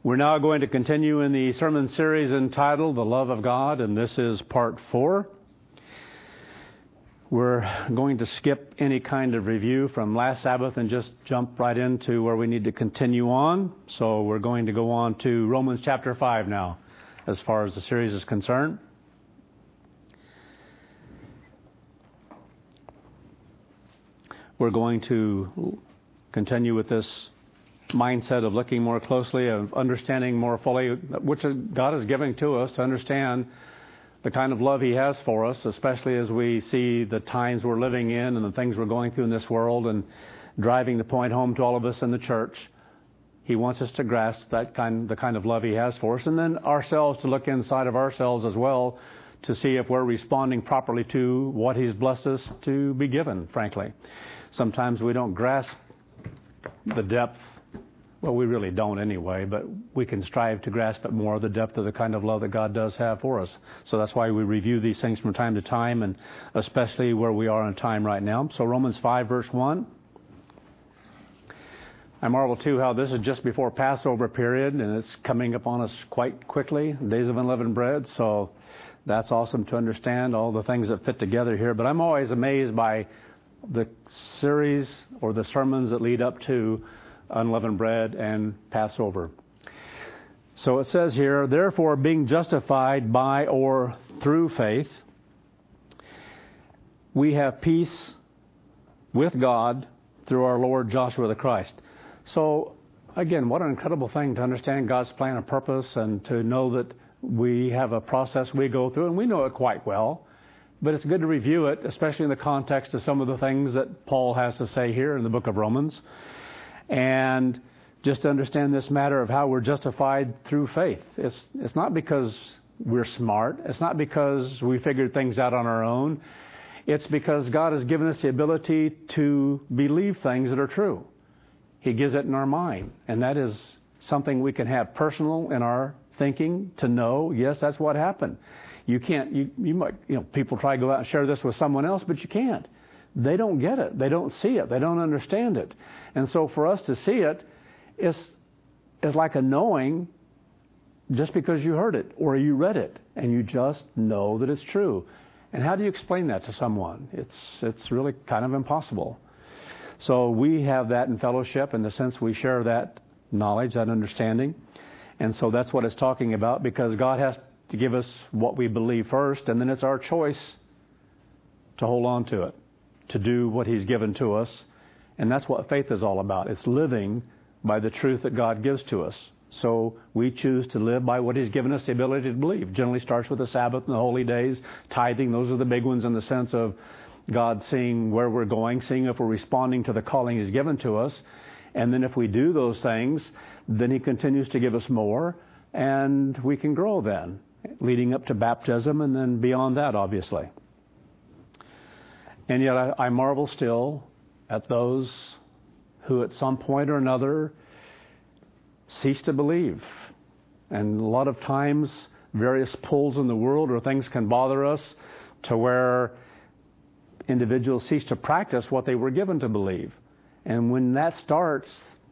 We're now going to continue in the sermon series entitled The Love of God, and this is part 4. We're going to skip any kind of review from last Sabbath and just jump right into where we need to continue on. So we're going to go on to Romans chapter 5 now, as far as the series is concerned. We're going to continue with this mindset of looking more closely, of understanding more fully, which God is giving to us to understand the kind of love He has for us, especially as we see the times we're living in and the things we're going through in this world, and driving the point home to all of us in the church. He wants us to grasp the kind of love He has for us, and then ourselves to look inside of ourselves as well to see if we're responding properly to what He's blessed us to be given, frankly. Sometimes we don't grasp the depth. Well, we really don't anyway, but we can strive to grasp it more, the depth of the kind of love that God does have for us. So that's why we review these things from time to time, and especially where we are in time right now. So Romans 5, verse 1. I marvel, too, how this is just before Passover period, and it's coming upon us quite quickly, days of unleavened bread. So that's awesome to understand all the things that fit together here. But I'm always amazed by the series or the sermons that lead up to unleavened bread and Passover. So it says here, therefore, being justified by or through faith, we have peace with God through our Lord Joshua the Christ. So, again, what an incredible thing to understand God's plan and purpose, and to know that we have a process we go through, and we know it quite well. But it's good to review it, especially in the context of some of the things that Paul has to say here in the book of Romans. And just to understand this matter of how we're justified through faith. It's not because we're smart. It's not because we figured things out on our own. It's because God has given us the ability to believe things that are true. He gives it in our mind. And that is something we can have personal in our thinking to know, yes, that's what happened. You can't, you might, people try to go out and share this with someone else, but you can't. They don't get it. They don't see it. They don't understand it. And so for us to see it is like a knowing just because you heard it or you read it, and you just know that it's true. And how do you explain that to someone? It's really kind of impossible. So we have that in fellowship, in the sense we share that knowledge, that understanding. And so that's what it's talking about, because God has to give us what we believe first, and then it's our choice to hold on to it, to do what He's given to us. And that's what faith is all about. It's living by the truth that God gives to us. So we choose to live by what He's given us the ability to believe. Generally starts with the Sabbath and the holy days, tithing. Those are the big ones, in the sense of God seeing where we're going, seeing if we're responding to the calling He's given to us. And then if we do those things, then He continues to give us more, and we can grow then, leading up to baptism and then beyond that, obviously. And yet I marvel still at those who at some point or another cease to believe. And a lot of times, various pulls in the world or things can bother us to where individuals cease to practice what they were given to believe. And when that starts,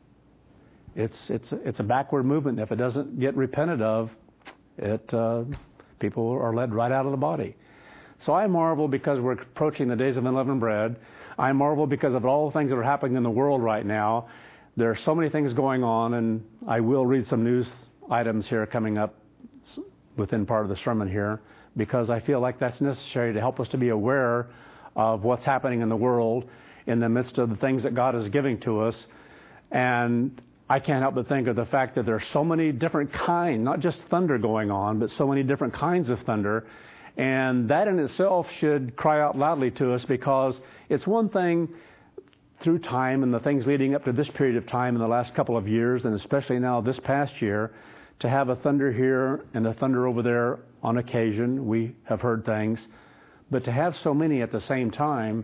it's a backward movement. If it doesn't get repented of, people are led right out of the body. So I marvel because we're approaching the days of unleavened bread. I marvel because of all the things that are happening in the world right now. There are so many things going on, and I will read some news items here coming up within part of the sermon here, because I feel like that's necessary to help us to be aware of what's happening in the world in the midst of the things that God is giving to us. And I can't help but think of the fact that there are so many different kinds, not just thunder going on, but so many different kinds of thunder. And that in itself should cry out loudly to us, because it's one thing through time and the things leading up to this period of time in the last couple of years, and especially now this past year, to have a thunder here and a thunder over there on occasion. We have heard things. But to have so many at the same time,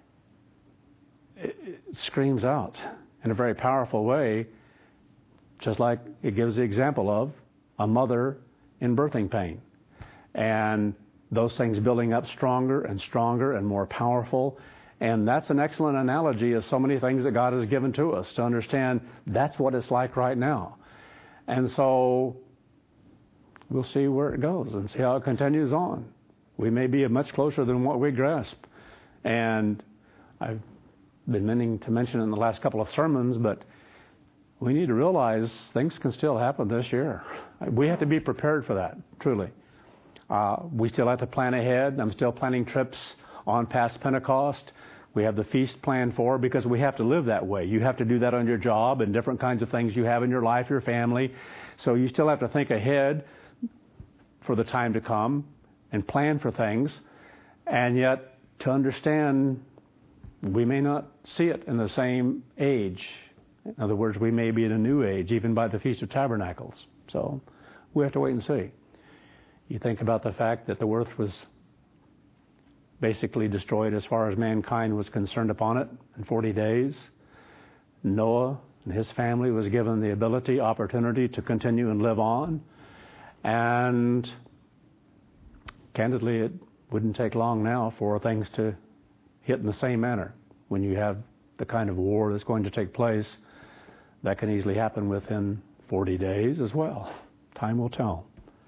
it screams out in a very powerful way, just like it gives the example of a mother in birthing pain. And those things building up stronger and stronger and more powerful. And that's an excellent analogy of so many things that God has given to us to understand that's what it's like right now. And so we'll see where it goes and see how it continues on. We may be much closer than what we grasp. And I've been meaning to mention in the last couple of sermons, but we need to realize things can still happen this year. We have to be prepared for that, truly. We still have to plan ahead. I'm still planning trips on past Pentecost. We have the feast planned for, because we have to live that way. You have to do that on your job and different kinds of things you have in your life, your family. So you still have to think ahead for the time to come and plan for things. And yet, to understand, we may not see it in the same age. In other words, we may be in a new age, even by the Feast of Tabernacles. So we have to wait and see. You think about the fact that the earth was basically destroyed as far as mankind was concerned upon it in 40 days. Noah and his family was given the opportunity to continue and live on. And candidly, it wouldn't take long now for things to hit in the same manner. When you have the kind of war that's going to take place, that can easily happen within 40 days as well. Time will tell.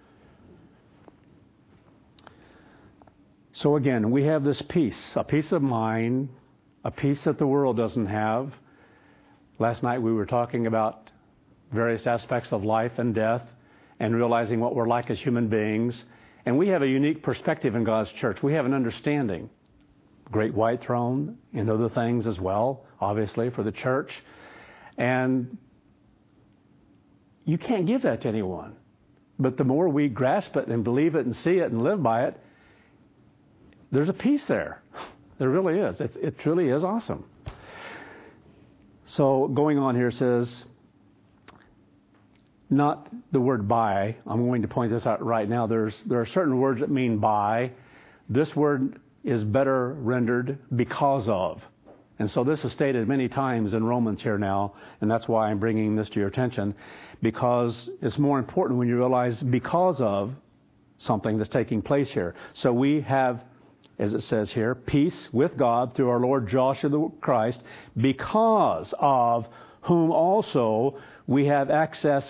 So again, we have this peace, a peace of mind, a peace that the world doesn't have. Last night we were talking about various aspects of life and death and realizing what we're like as human beings. And we have a unique perspective in God's church. We have an understanding. Great white throne and other things as well, obviously, for the church. And you can't give that to anyone. But the more we grasp it and believe it and see it and live by it, there's a peace there. There really is. It truly is awesome. So going on here says, not the word by. I'm going to point this out right now. There are certain words that mean by. This word is better rendered because of. And so this is stated many times in Romans here now, and that's why I'm bringing this to your attention, because it's more important when you realize because of something that's taking place here. So we have, as it says here, peace with God through our Lord Joshua the Christ, because of whom also we have access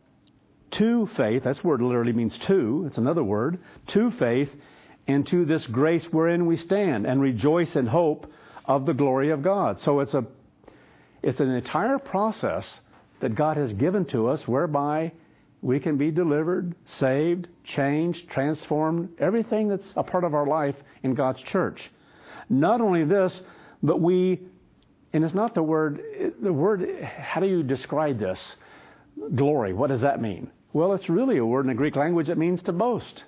to faith. That word literally means to. It's another word. To faith, and to this grace wherein we stand, and rejoice in hope of the glory of God. So it's an entire process that God has given to us whereby we can be delivered, saved, changed, transformed, everything that's a part of our life in God's church. Not only this, but and it's not the word, how do you describe this? Glory, what does that mean? Well, it's really a word in the Greek language that means to boast.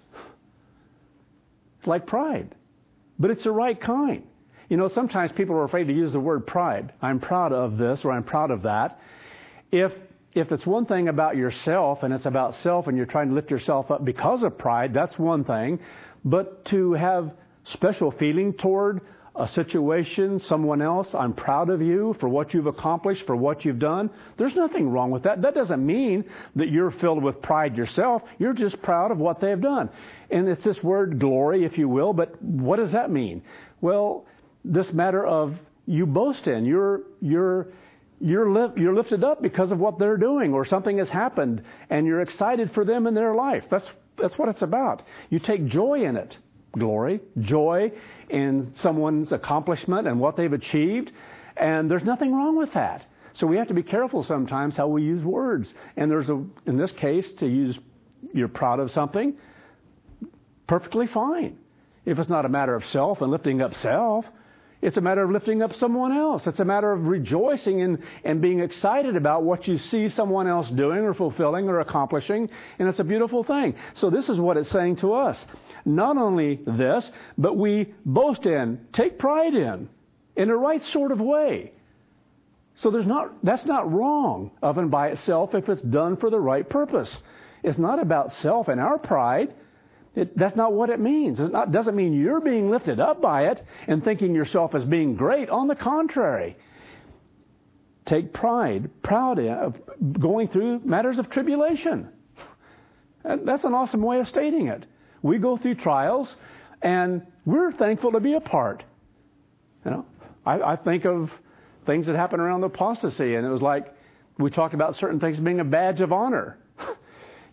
It's like pride, but it's the right kind. You know, sometimes people are afraid to use the word pride. I'm proud of this or I'm proud of that. If it's one thing about yourself and it's about self and you're trying to lift yourself up because of pride, that's one thing. But to have special feeling toward a situation, someone else, I'm proud of you for what you've accomplished, for what you've done, there's nothing wrong with that. That doesn't mean that you're filled with pride yourself. You're just proud of what they've done. And it's this word glory, if you will, but what does that mean? Well, this matter of you boast in, you're lifted up because of what they're doing, or something has happened and you're excited for them in their life. That's what it's about. You take joy in it. Glory, joy in someone's accomplishment and what they've achieved. And there's nothing wrong with that. So we have to be careful sometimes how we use words. And in this case, to use you're proud of something, perfectly fine. If it's not a matter of self and lifting up self, it's a matter of lifting up someone else. It's a matter of rejoicing and being excited about what you see someone else doing or fulfilling or accomplishing. And it's a beautiful thing. So this is what it's saying to us. Not only this, but we boast in, take pride in a right sort of way. So that's not wrong of and by itself if it's done for the right purpose. It's not about self and our pride. That's not what it means. It doesn't mean you're being lifted up by it and thinking yourself as being great. On the contrary, take pride, proud of going through matters of tribulation. And that's an awesome way of stating it. We go through trials, and we're thankful to be a part. You know, I think of things that happened around the apostasy, and it was like we talked about certain things being a badge of honor.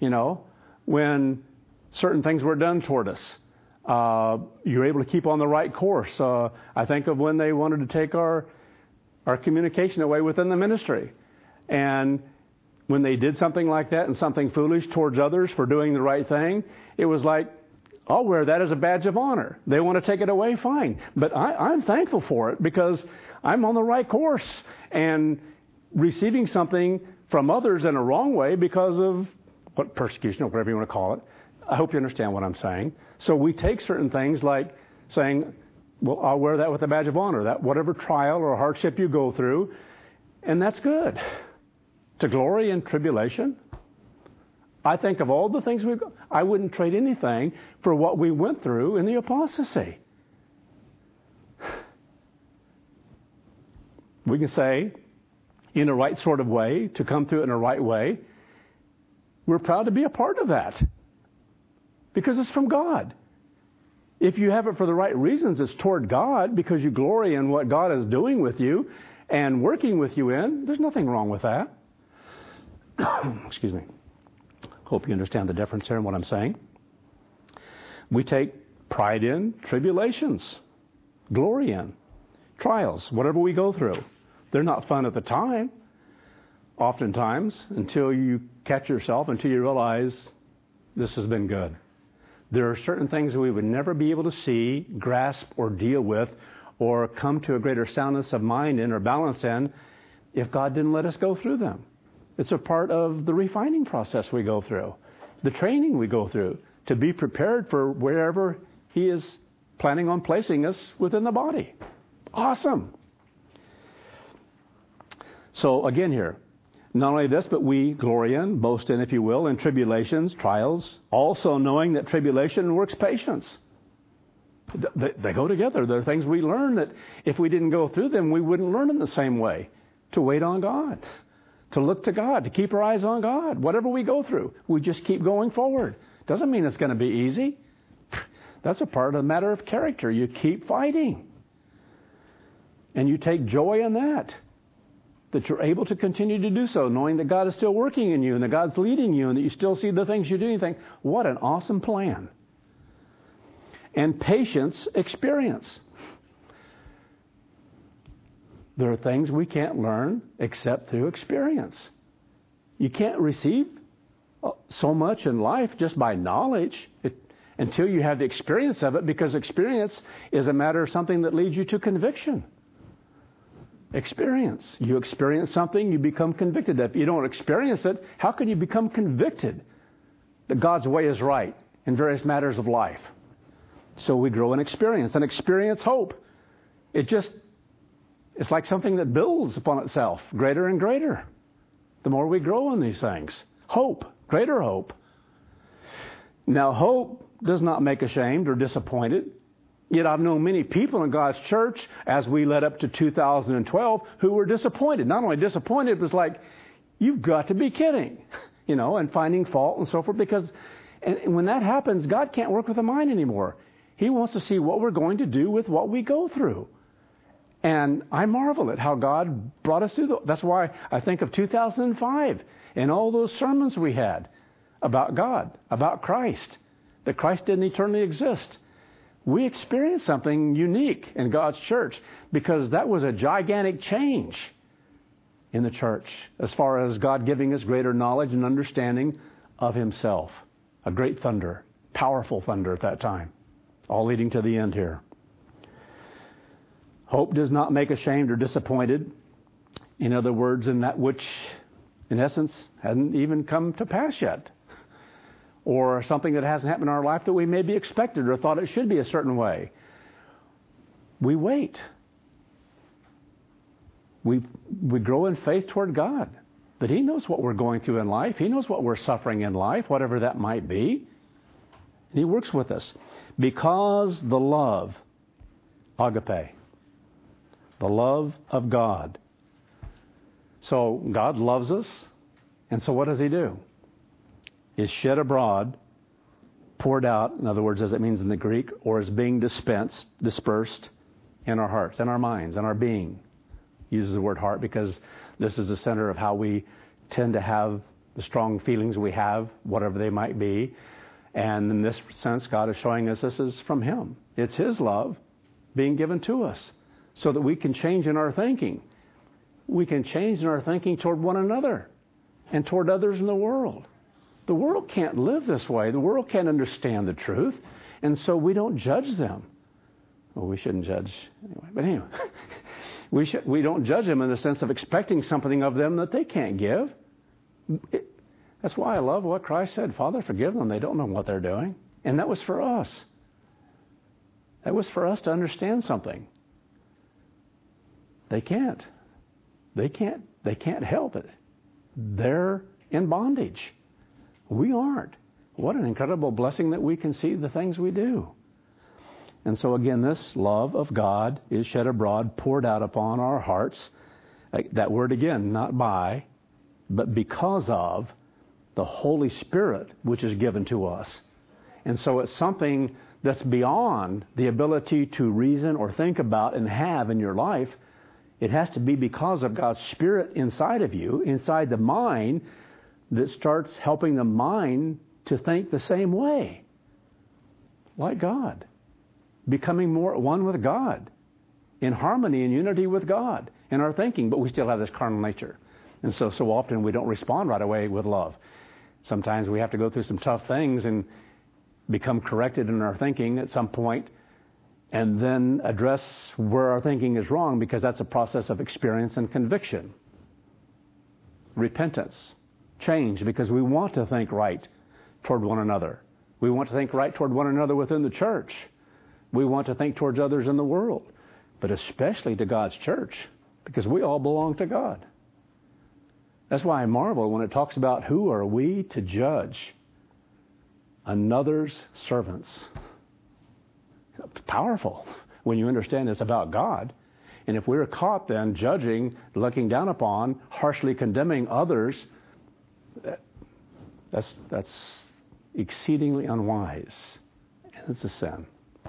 when certain things were done toward us. You're able to keep on the right course. I think of when they wanted to take our communication away within the ministry. And when they did something like that and something foolish towards others for doing the right thing, it was like, I'll wear that as a badge of honor. They want to take it away, fine. But I'm thankful for it because I'm on the right course. And receiving something from others in a wrong way because of what persecution or whatever you want to call it. I hope you understand what I'm saying. So we take certain things like saying, well, I'll wear that with a badge of honor, that whatever trial or hardship you go through, and that's good. To glory in tribulation. I think of all the things I wouldn't trade anything for what we went through in the apostasy. We can say, in a right sort of way, to come through it in a right way, we're proud to be a part of that. Because it's from God. If you have it for the right reasons, it's toward God because you glory in what God is doing with you and working with you in. There's nothing wrong with that. Excuse me. Hope you understand the difference here in what I'm saying. We take pride in tribulations, glory in trials, whatever we go through. They're not fun at the time, oftentimes, until you catch yourself, until you realize this has been good. There are certain things that we would never be able to see, grasp, or deal with, or come to a greater soundness of mind in or balance in if God didn't let us go through them. It's a part of the refining process we go through, the training we go through, to be prepared for wherever He is planning on placing us within the body. Awesome. So again here, not only this, but we glory in, boast in, if you will, in tribulations, trials, also knowing that tribulation works patience. They go together. There are things we learn that if we didn't go through them, we wouldn't learn in the same way. To wait on God, to look to God, to keep our eyes on God. Whatever we go through, we just keep going forward. Doesn't mean it's going to be easy. That's a part of the matter of character. You keep fighting. And you take joy in that you're able to continue to do so, knowing that God is still working in you and that God's leading you and that you still see the things you do and you think, what an awesome plan. And patience, experience. There are things we can't learn except through experience. You can't receive so much in life just by knowledge until you have the experience of it, because experience is a matter of something that leads you to conviction. Experience. You experience something, you become convicted. If you don't experience it, how can you become convicted that God's way is right in various matters of life? So we grow in experience and experience hope. It's like something that builds upon itself, greater and greater, the more we grow in these things. Hope, greater hope. Now, hope does not make ashamed or disappointed. Yet I've known many people in God's church as we led up to 2012 who were disappointed. Not only disappointed, it was like, you've got to be kidding, and finding fault and so forth. Because and when that happens, God can't work with the mind anymore. He wants to see what we're going to do with what we go through. And I marvel at how God brought us through. That's why I think of 2005 and all those sermons we had about God, about Christ, that Christ didn't eternally exist. We experienced something unique in God's church because that was a gigantic change in the church as far as God giving us greater knowledge and understanding of Himself. A great thunder, powerful thunder at that time, all leading to the end here. Hope does not make ashamed or disappointed. In other words, in that which, in essence, hadn't even come to pass yet. Or something that hasn't happened in our life that we maybe expected or thought it should be a certain way. We wait. We grow in faith toward God. That He knows what we're going through in life. He knows what we're suffering in life, whatever that might be. And He works with us. Because the love, agape, the love of God. So God loves us. And so what does He do? Is shed abroad, poured out, in other words, as it means in the Greek, or is being dispersed in our hearts, in our minds, in our being. Uses the word heart because this is the center of how we tend to have the strong feelings we have, whatever they might be. And in this sense, God is showing us this is from Him. It's His love being given to us so that we can change in our thinking. We can change in our thinking toward one another and toward others in the world. The world can't live this way. The world can't understand the truth. And so we don't judge them. Well, we shouldn't judge anyway. But anyway, we don't judge them in the sense of expecting something of them that they can't give. That's why I love what Christ said. Father, forgive them. They don't know what they're doing. And that was for us. That was for us to understand something. They can't. They can't help it. They're in bondage. We aren't. What an incredible blessing that we can see the things we do. And so again, this love of God is shed abroad, poured out upon our hearts. That word again, not by, but because of the Holy Spirit, which is given to us. And so it's something that's beyond the ability to reason or think about and have in your life. It has to be because of God's Spirit inside of you, inside the mind, that starts helping the mind to think the same way, like God, becoming more one with God, in harmony and unity with God in our thinking, but we still have this carnal nature. And so often we don't respond right away with love. Sometimes we have to go through some tough things and become corrected in our thinking at some point, and then address where our thinking is wrong, because that's a process of experience and conviction. Repentance, change, because we want to think right toward one another. We want to think right toward one another within the church. We want to think towards others in the world, but especially to God's church, because we all belong to God. That's why I marvel when it talks about who are we to judge another's servants. It's powerful when you understand it's about God. And if we're caught then judging, looking down upon, harshly condemning others, that's exceedingly unwise. And it's a sin.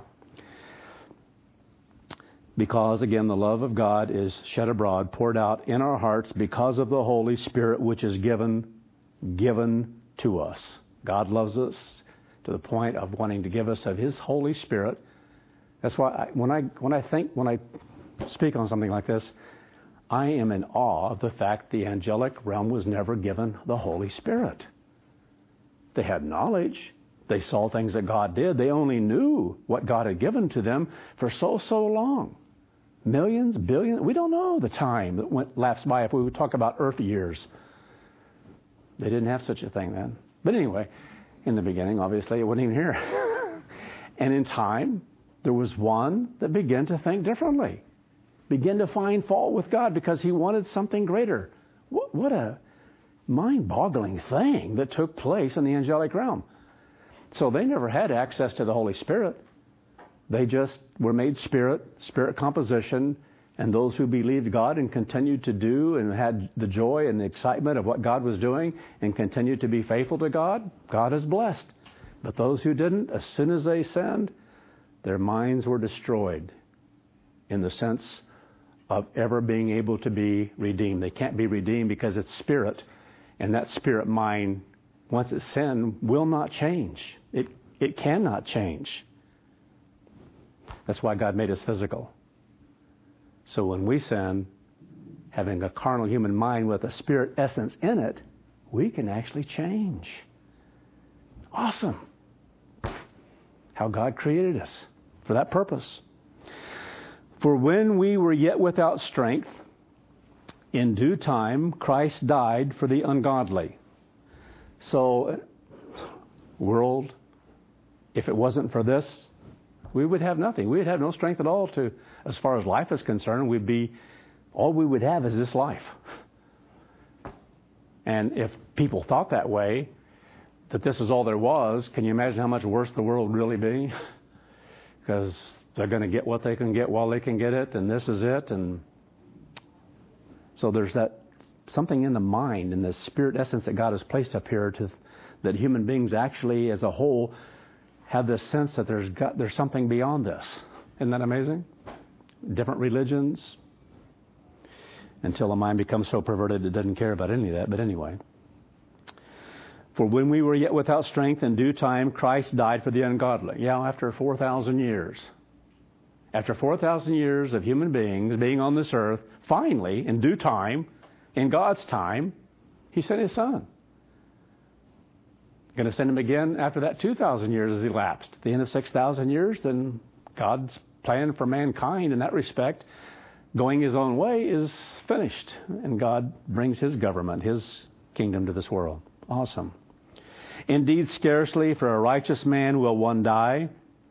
Because, again, the love of God is shed abroad, poured out in our hearts because of the Holy Spirit, which is given to us. God loves us to the point of wanting to give us of His Holy Spirit. That's why when I speak on something like this, I am in awe of the fact the angelic realm was never given the Holy Spirit. They had knowledge. They saw things that God did. They only knew what God had given to them for so long. Millions, billions, we don't know the time that lapsed by if we would talk about earth years. They didn't have such a thing then. But anyway, in the beginning, obviously, it wasn't even here. And in time, there was one that began to think differently, began to find fault with God because he wanted something greater. What a mind-boggling thing that took place in the angelic realm. So they never had access to the Holy Spirit. They just were made spirit composition, and those who believed God and continued to do and had the joy and the excitement of what God was doing and continued to be faithful to God, God is blessed. But those who didn't, as soon as they sinned, their minds were destroyed in the sense of ever being able to be redeemed. They can't be redeemed because it's spirit, and that spirit mind, once it's sin, will not change. It cannot change. That's why God made us physical. So when we sin, having a carnal human mind with a spirit essence in it, we can actually change. Awesome. How God created us for that purpose. For when we were yet without strength, in due time Christ died for the ungodly. So, world, if it wasn't for this, we would have nothing. We would have no strength at all to, as far as life is concerned, all we would have is this life. And if people thought that way, that this is all there was, can you imagine how much worse the world would really be? Because they're going to get what they can get while they can get it, and this is it. And so there's that something in the mind and the spirit essence that God has placed up here that human beings actually as a whole have this sense that there's something beyond this. Isn't that amazing? Different religions, until the mind becomes so perverted it doesn't care about any of that. But anyway, For when we were yet without strength, in due time Christ died for the ungodly. Yeah, after 4,000 years. After 4,000 years of human beings being on this earth, finally, in due time, in God's time, He sent His Son. Going to send Him again after that 2,000 years has elapsed. At the end of 6,000 years, then God's plan for mankind in that respect, going His own way, is finished. And God brings His government, His kingdom to this world. Awesome. Indeed, scarcely for a righteous man will one die.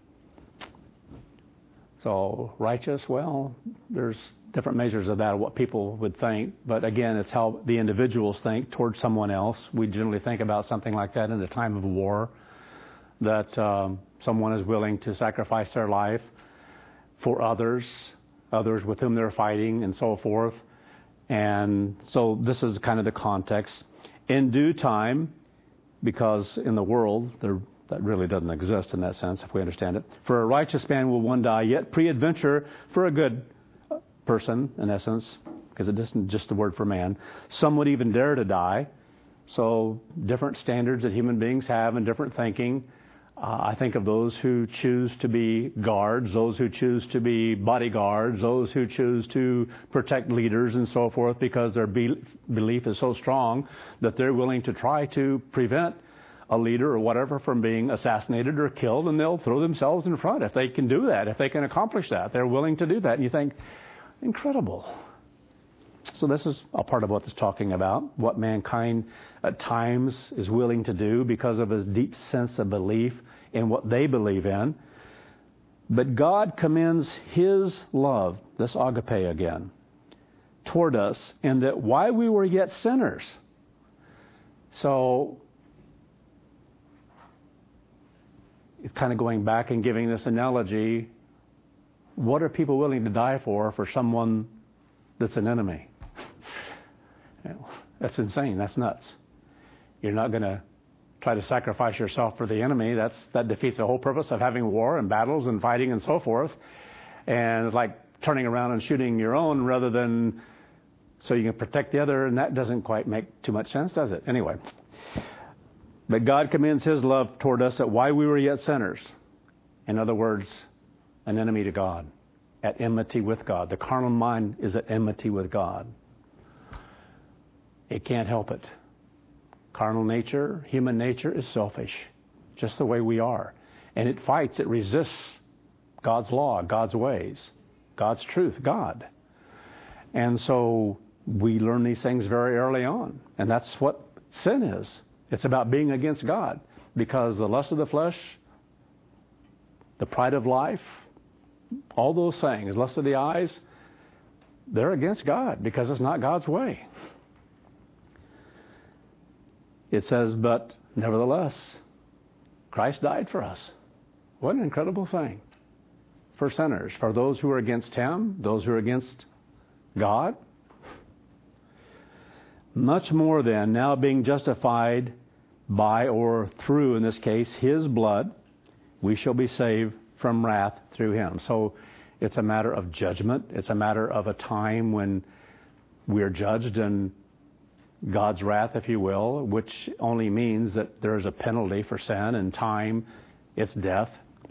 So, righteous, well, there's different measures of that, what people would think. But again, it's how the individuals think towards someone else. We generally think about something like that in the time of war, that someone is willing to sacrifice their life for others with whom they're fighting, and so forth. And so this is kind of the context. In due time, because in the world, that really doesn't exist in that sense, if we understand it. For a righteous man will one die, yet peradventure for a good person, in essence, because it isn't just the word for man, some would even dare to die. So different standards that human beings have and different thinking. I think of those who choose to be guards, those who choose to be bodyguards, those who choose to protect leaders and so forth, because their belief is so strong that they're willing to try to prevent a leader or whatever from being assassinated or killed, and they'll throw themselves in front if they can do that, if they can accomplish that. They're willing to do that. And you think, incredible. So this is a part of what it's talking about, what mankind at times is willing to do because of his deep sense of belief in what they believe in. But God commends His love, this agape again, toward us, in that while we were yet sinners. So it's kind of going back and giving this analogy. What are people willing to die for that that's an enemy? That's insane. That's nuts. You're not going to try to sacrifice yourself for the enemy. That defeats the whole purpose of having war and battles and fighting and so forth. And it's like turning around and shooting your own rather than so you can protect the other. And that doesn't quite make too much sense, does it? Anyway. But God commends His love toward us that while we were yet sinners, in other words, an enemy to God, at enmity with God. The carnal mind is at enmity with God. It can't help it. Carnal nature, human nature is selfish, just the way we are. And it fights, it resists God's law, God's ways, God's truth, God. And so we learn these things very early on. And that's what sin is. It's about being against God, because the lust of the flesh, the pride of life, all those things, lust of the eyes, they're against God because it's not God's way. It says, but nevertheless, Christ died for us. What an incredible thing. For sinners, for those who are against Him, those who are against God. Much more then, now being justified by or through, in this case, His blood, we shall be saved from wrath through Him. So it's a matter of judgment. It's a matter of a time when we are judged in God's wrath, if you will, which only means that there is a penalty for sin, and time, it's death.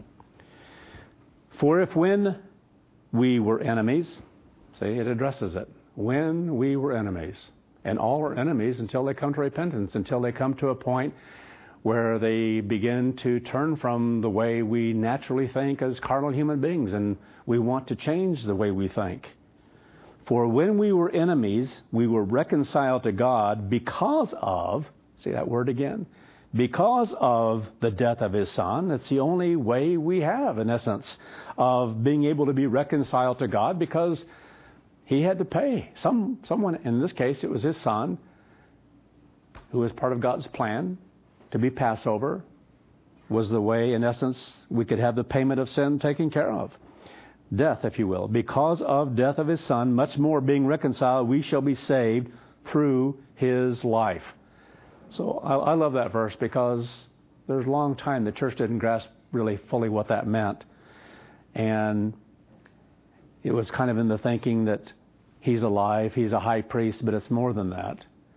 For if when we were enemies, see, it addresses it, when we were enemies, and all are enemies until they come to repentance, until they come to a point where they begin to turn from the way we naturally think as carnal human beings, and we want to change the way we think. For when we were enemies, we were reconciled to God because of, see that word again, because of the death of His Son. It's the only way we have, in essence, of being able to be reconciled to God, because He had to pay. Someone, in this case, it was His Son, who was part of God's plan to be Passover, was the way, in essence, we could have the payment of sin taken care of. Death, if you will. Because of death of His Son, much more being reconciled, we shall be saved through His life. So I love that verse, because there's a long time the church didn't grasp really fully what that meant. And it was kind of in the thinking that He's alive, He's a high priest, but it's more than that.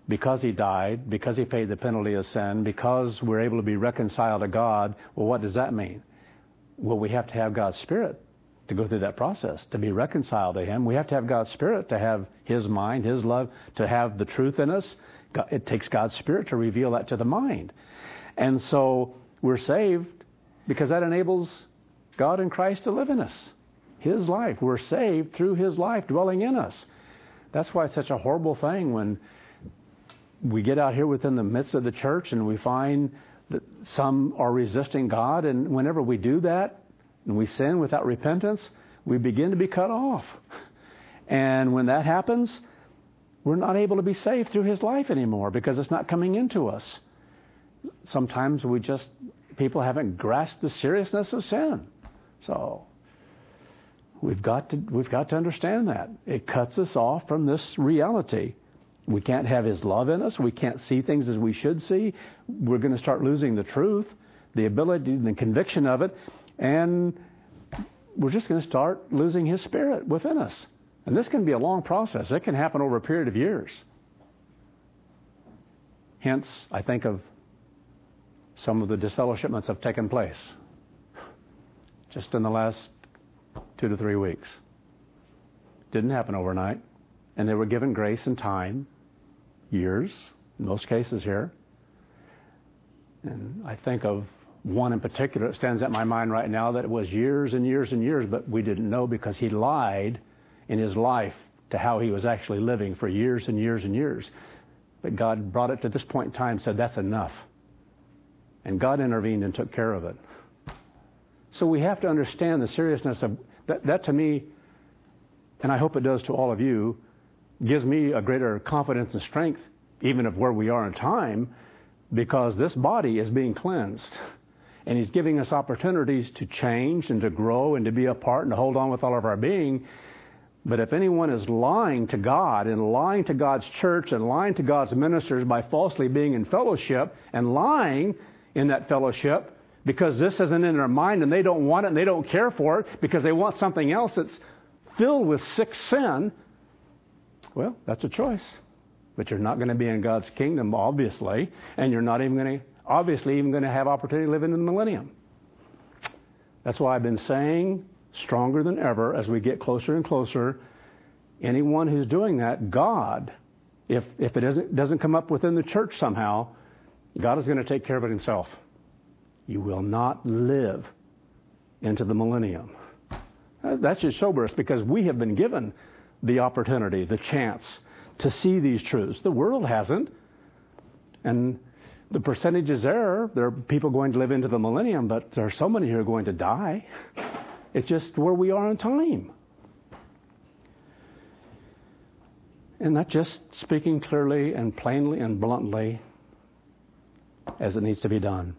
because He died, because He paid the penalty of sin, because we're able to be reconciled to God. Well, what does that mean? Well, we have to have God's Spirit to go through that process, to be reconciled to Him. We have to have God's Spirit to have His mind, His love, to have the truth in us. It takes God's Spirit to reveal that to the mind. And so we're saved because that enables God in Christ to live in us. His life. We're saved through His life dwelling in us. That's why it's such a horrible thing when we get out here within the midst of the church and we find that some are resisting God. And whenever we do that, and we sin without repentance, we begin to be cut off. And when that happens, we're not able to be saved through His life anymore because it's not coming into us. Sometimes people haven't grasped the seriousness of sin. So we've got to understand that. It cuts us off from this reality. We can't have His love in us. We can't see things as we should see. We're going to start losing the truth, the ability, and the conviction of it. And we're just going to start losing His Spirit within us. And this can be a long process. It can happen over a period of years. Hence, I think of some of the disfellowshipments that have taken place just in the last 2 to 3 weeks. Didn't happen overnight. And they were given grace and time, years, in most cases here. And I think of one in particular that stands at my mind right now that it was years and years and years, but we didn't know because he lied in his life to how he was actually living for years and years and years. But God brought it to this point in time and said, that's enough. And God intervened and took care of it. So we have to understand the seriousness of that. That to me, and I hope it does to all of you, gives me a greater confidence and strength, even of where we are in time, because this body is being cleansed. And He's giving us opportunities to change and to grow and to be a part and to hold on with all of our being. But if anyone is lying to God and lying to God's church and lying to God's ministers by falsely being in fellowship and lying in that fellowship because this isn't in their mind and they don't want it and they don't care for it because they want something else that's filled with sick sin, well, that's a choice. But you're not going to be in God's kingdom, obviously, and you're not even going to have opportunity to live in the millennium. That's why I've been saying stronger than ever as we get closer and closer, anyone who's doing that, God, if it doesn't come up within the church somehow, God is going to take care of it Himself. You will not live into the millennium. That should sober us because we have been given the opportunity, the chance to see these truths. The world hasn't. And the percentage is there. There are people going to live into the millennium, but there are so many who are going to die. It's just where we are in time. And that's just speaking clearly and plainly and bluntly as it needs to be done.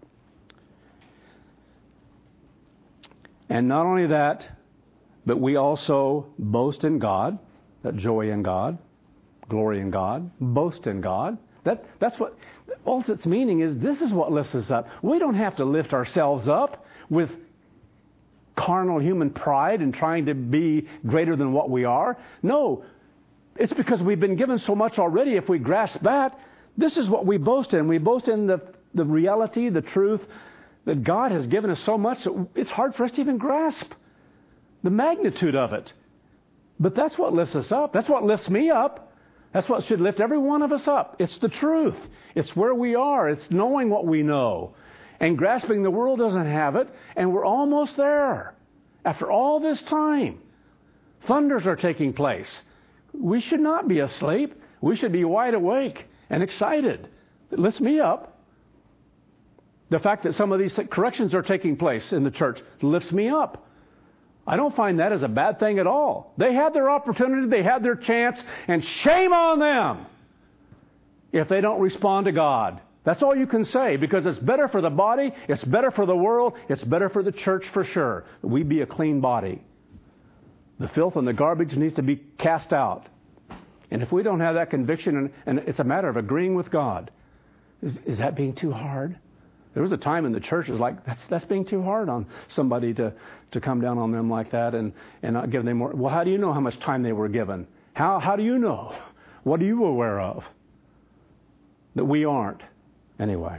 And not only that, but we also boast in God, that joy in God, glory in God, boast in God. That's what all its meaning is. This is what lifts us up. We don't have to lift ourselves up with carnal human pride and trying to be greater than what we are. No, it's because we've been given so much already. If we grasp that, this is what we boast in. We boast in the reality, the truth that God has given us so much that it's hard for us to even grasp the magnitude of it. But that's what lifts us up. That's what lifts me up. That's what should lift every one of us up. It's the truth. It's where we are. It's knowing what we know. And grasping the world doesn't have it. And we're almost there. After all this time, thunders are taking place. We should not be asleep. We should be wide awake and excited. It lifts me up. The fact that some of these corrections are taking place in the church lifts me up. I don't find that as a bad thing at all. They had their opportunity, they had their chance, and shame on them if they don't respond to God. That's all you can say, because it's better for the body, it's better for the world, it's better for the church for sure. We be a clean body. The filth and the garbage needs to be cast out. And if we don't have that conviction, and it's a matter of agreeing with God, is that being too hard? There was a time in the church, it was like, that's being too hard on somebody to come down on them like that and not give them more. Well, how do you know how much time they were given? How do you know? What are you aware of? that we aren't. Anyway,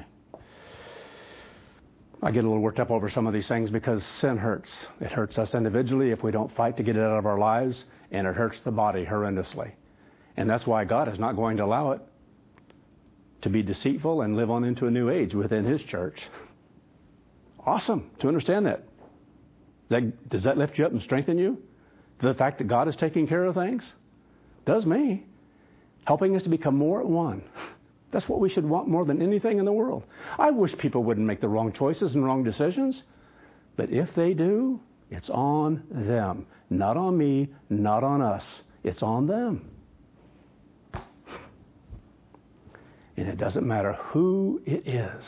I get a little worked up over some of these things because sin hurts. It hurts us individually if we don't fight to get it out of our lives, and it hurts the body horrendously. And that's why God is not going to allow it to be deceitful and live on into a new age within His church. Awesome to understand that. Does that lift you up and strengthen you? The fact that God is taking care of things? Does me. Helping us to become more at one. That's what we should want more than anything in the world. I wish people wouldn't make the wrong choices and wrong decisions. But if they do, it's on them. Not on me, not on us. It's on them. And it doesn't matter who it is.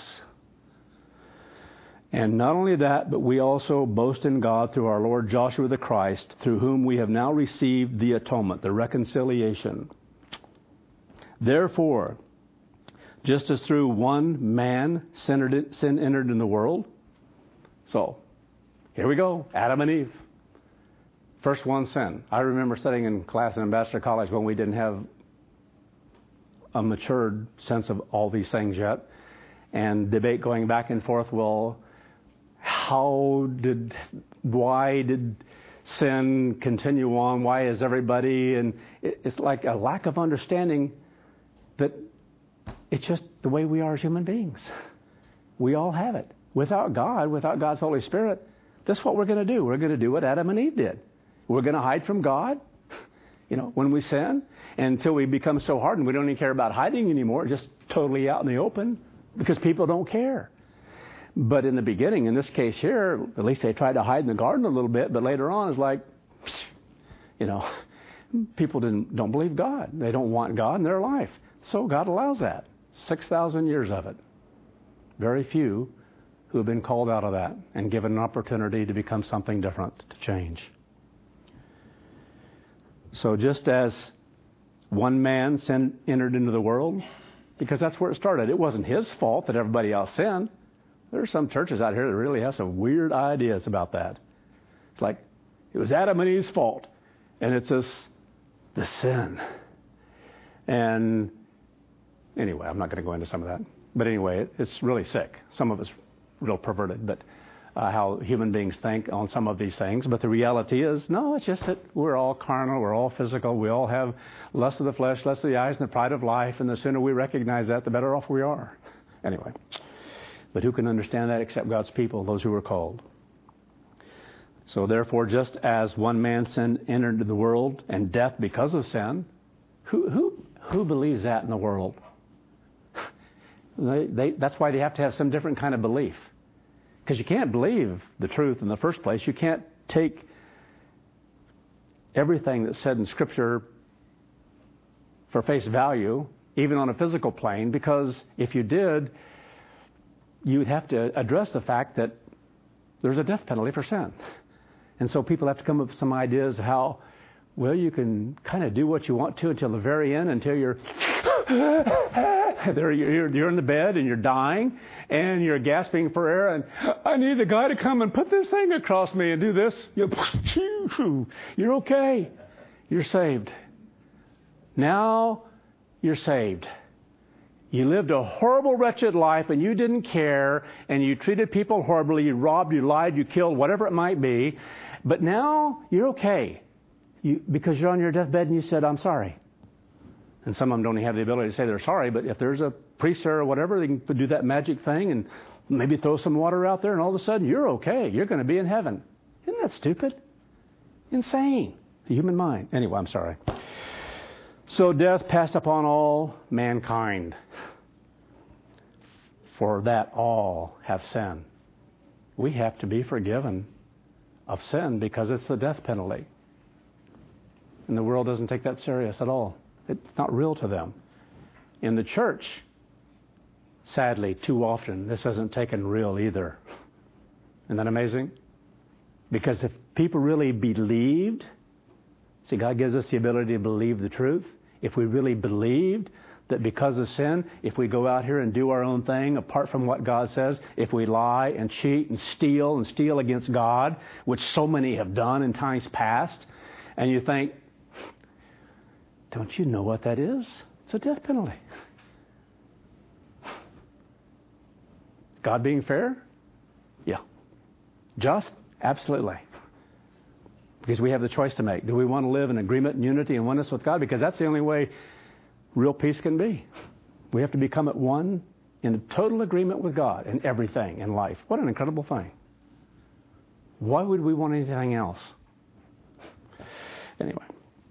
And not only that, but we also boast in God through our Lord Joshua the Christ, through whom we have now received the atonement, the reconciliation. Therefore, just as through one man sin entered in the world. So, here we go, Adam and Eve. First one, sin. I remember sitting in class in Ambassador College when we didn't have a matured sense of all these things yet, and debate going back and forth, well, why did sin continue on? Why is everybody? And it's like a lack of understanding that it's just the way we are as human beings. We all have it. Without God, without God's Holy Spirit, that's what we're going to do. We're going to do what Adam and Eve did. We're going to hide from God, when we sin, until we become so hardened we don't even care about hiding anymore, just totally out in the open, because people don't care. But in the beginning, in this case here, at least they tried to hide in the garden a little bit, but later on it's like, people don't believe God. They don't want God in their life. So God allows that. 6,000 years of it. Very few who have been called out of that and given an opportunity to become something different, to change. So just as one man sin entered into the world, because that's where it started. It wasn't his fault that everybody else sinned. There are some churches out here that really have some weird ideas about that. It's like, it was Adam and Eve's fault. And it's the sin. And anyway, I'm not going to go into some of that. But anyway, it's really sick. Some of it's real perverted, but how human beings think on some of these things. But the reality is, no, it's just that we're all carnal, we're all physical, we all have lust of the flesh, lust of the eyes, and the pride of life, and the sooner we recognize that, the better off we are. Anyway, but who can understand that except God's people, those who are called? So therefore, just as one man's sin entered into the world, and death because of sin, who believes that in the world? That's why they have to have some different kind of belief. Because you can't believe the truth in the first place. You can't take everything that's said in Scripture for face value, even on a physical plane, because if you did, you would have to address the fact that there's a death penalty for sin. And so people have to come up with some ideas of how, well, you can kind of do what you want to until the very end, until you're in the bed and you're dying and you're gasping for air, and I need a guy to come and put this thing across me and do this. You're okay. You're saved. Now you're saved. You lived a horrible, wretched life, and you didn't care, and you treated people horribly. You robbed, you lied, you killed, whatever it might be. But now you're okay. Because you're on your deathbed and you said, I'm sorry. And some of them don't even have the ability to say they're sorry, but if there's a priest there or whatever, they can do that magic thing and maybe throw some water out there, and all of a sudden you're okay. You're going to be in heaven. Isn't that stupid? Insane. The human mind. Anyway, I'm sorry. So death passed upon all mankind, for that all have sinned. We have to be forgiven of sin because it's the death penalty. And the world doesn't take that serious at all. It's not real to them. In the church, sadly, too often, this isn't taken real either. Isn't that amazing? Because if people really believed, see, God gives us the ability to believe the truth. If we really believed that because of sin, if we go out here and do our own thing apart from what God says, if we lie and cheat and steal against God, which so many have done in times past, and you think, don't you know what that is? It's a death penalty. God being fair? Yeah. Just? Absolutely. Because we have the choice to make. Do we want to live in agreement and unity and oneness with God? Because that's the only way real peace can be. We have to become at one in total agreement with God in everything in life. What an incredible thing. Why would we want anything else? Anyway.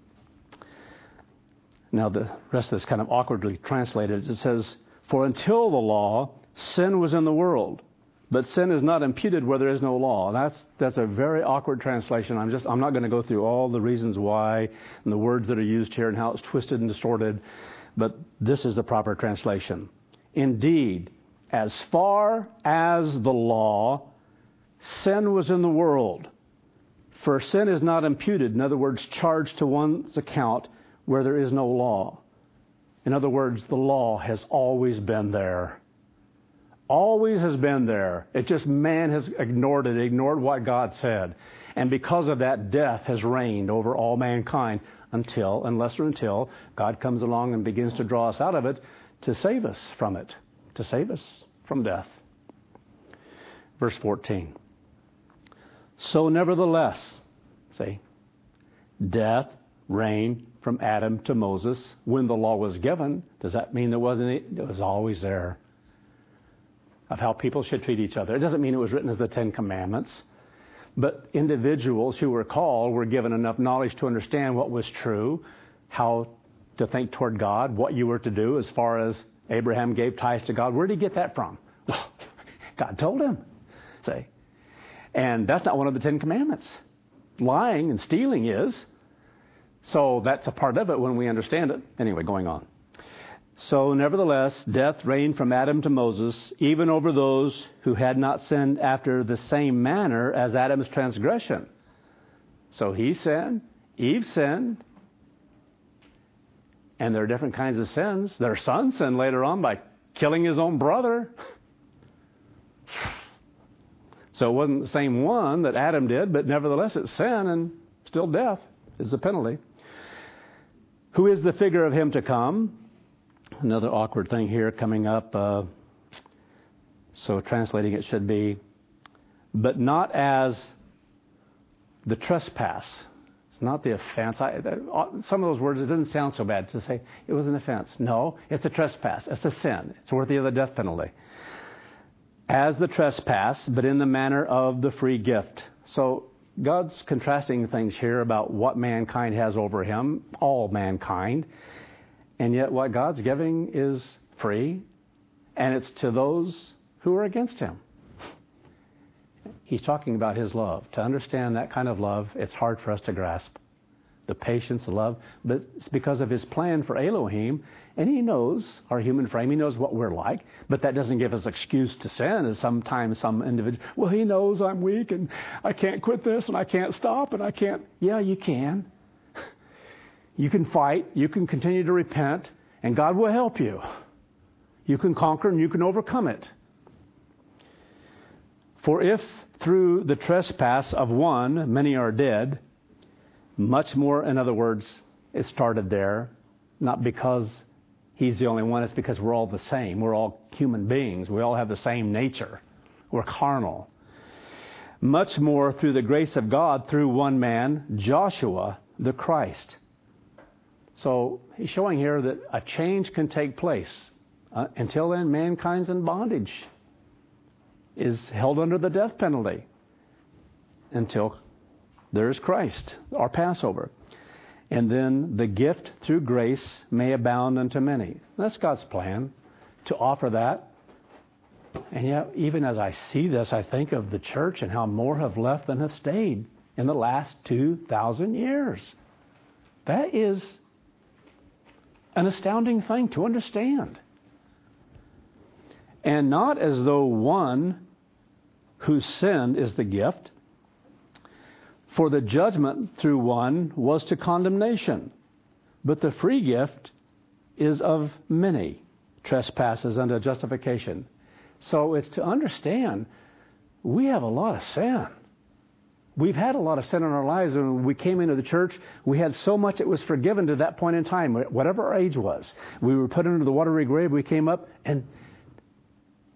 Now the rest of this kind of awkwardly translated. It says, for until the law, sin was in the world. But sin is not imputed where there is no law. That's a very awkward translation. I'm not going to go through all the reasons why and the words that are used here and how it's twisted and distorted. But this is the proper translation. Indeed, as far as the law, sin was in the world. For sin is not imputed, in other words, charged to one's account where there is no law. In other words, the law has always been there. Always has been there. It just man has ignored it, ignored what God said. And because of that, death has reigned over all mankind unless God comes along and begins to draw us out of it to save us from it, to save us from death. Verse 14. So nevertheless, see, death reigned from Adam to Moses when the law was given. Does that mean there wasn't any? It was always there. Of how people should treat each other. It doesn't mean it was written as the Ten Commandments. But individuals who were called were given enough knowledge to understand what was true, how to think toward God, what you were to do as far as Abraham gave tithes to God. Where did he get that from? Well, God told him. See? And that's not one of the Ten Commandments. Lying and stealing is. So that's a part of it when we understand it. Anyway, going on. So, nevertheless, death reigned from Adam to Moses, even over those who had not sinned after the same manner as Adam's transgression. So he sinned, Eve sinned, and there are different kinds of sins. Their son sinned later on by killing his own brother. So it wasn't the same one that Adam did, but nevertheless it's sin and still death is the penalty. Who is the figure of him to come? Another awkward thing here coming up. So translating it should be, but not as the trespass. It's not the offense. Some of those words, it doesn't sound so bad to say it was an offense. No, it's a trespass. It's a sin. It's worthy of the death penalty. As the trespass, but in the manner of the free gift. So God's contrasting things here about what mankind has over him, all mankind. And yet what God's giving is free, and it's to those who are against him. He's talking about his love. To understand that kind of love, it's hard for us to grasp. The patience, the love, but it's because of his plan for Elohim, and he knows our human frame, he knows what we're like, but that doesn't give us excuse to sin, as sometimes some individual, well, he knows I'm weak, and I can't quit this, and I can't stop, and I can't. Yeah, you can. You can fight, you can continue to repent, and God will help you. You can conquer and you can overcome it. For if through the trespass of one many are dead, much more, in other words, it started there, not because he's the only one, it's because we're all the same. We're all human beings. We all have the same nature. We're carnal. Much more through the grace of God through one man, Joshua the Christ. So he's showing here that a change can take place. Until then, mankind's in bondage, is held under the death penalty until there is Christ, our Passover. And then the gift through grace may abound unto many. That's God's plan, to offer that. And yet, even as I see this, I think of the church and how more have left than have stayed in the last 2,000 years. That is an astounding thing to understand. And not as though one who sinned is the gift, for the judgment through one was to condemnation, but the free gift is of many trespasses unto justification. So it's to understand we have a lot of sin. We've had a lot of sin in our lives, and when we came into the church, we had so much that was forgiven to that point in time, whatever our age was. We were put into the watery grave, we came up, and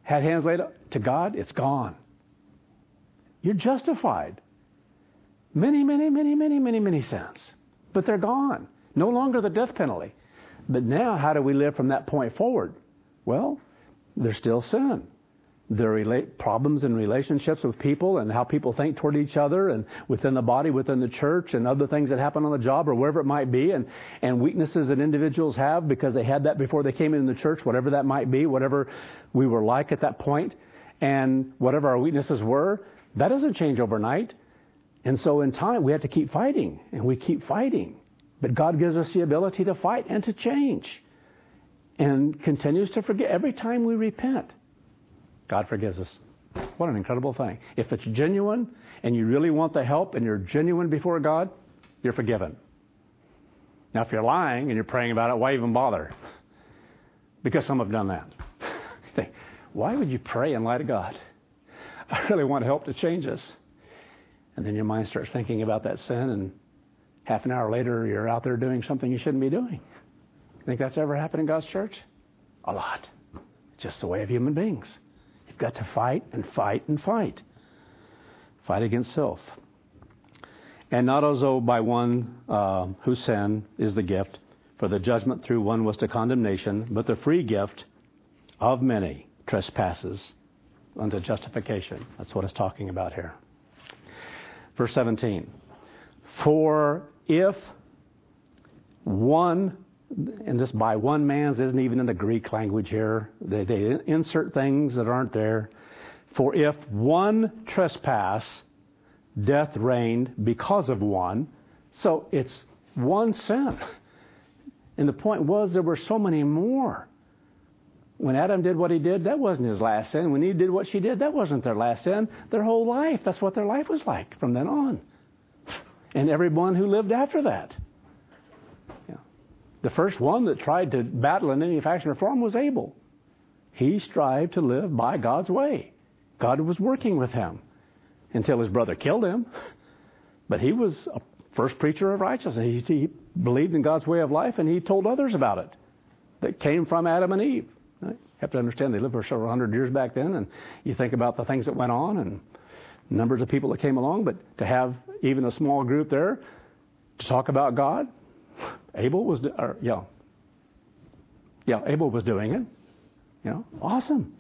had hands laid up to God, it's gone. You're justified. Many, many, many, many, many, many sins. But they're gone. No longer the death penalty. But now, how do we live from that point forward? Well, there's still sin. There are problems in relationships with people and how people think toward each other and within the body, within the church, and other things that happen on the job or wherever it might be, and weaknesses that individuals have because they had that before they came into the church, whatever that might be, whatever we were like at that point, and whatever our weaknesses were, that doesn't change overnight. And so in time, we have to keep fighting, and we keep fighting. But God gives us the ability to fight and to change and continues to forgive. Every time we repent, God forgives us. What an incredible thing. If it's genuine and you really want the help and you're genuine before God, you're forgiven. Now, if you're lying and you're praying about it, why even bother? Because some have done that. You think, why would you pray and lie to God? I really want help to change this. And then your mind starts thinking about that sin, and half an hour later, you're out there doing something you shouldn't be doing. Think that's ever happened in God's church? A lot. It's just the way of human beings. You've got to fight and fight and fight. Fight against self. And not as though by one whose sin is the gift, for the judgment through one was to condemnation, but the free gift of many trespasses unto justification. That's what it's talking about here. Verse 17. For if one, and this by one man's isn't even in the Greek language here. They insert things that aren't there. For if one trespass, death reigned because of one. So it's one sin. And the point was there were so many more. When Adam did what he did, that wasn't his last sin. When Eve did what she did, that wasn't their last sin. Their whole life, that's what their life was like from then on. And everyone who lived after that. The first one that tried to battle in any fashion or form was Abel. He strived to live by God's way. God was working with him until his brother killed him. But he was a first preacher of righteousness. He believed in God's way of life, and he told others about it. That came from Adam and Eve. You have to understand they lived for several hundred years back then, and you think about the things that went on and numbers of people that came along, but to have even a small group there to talk about God, Abel was Abel was doing it. Awesome.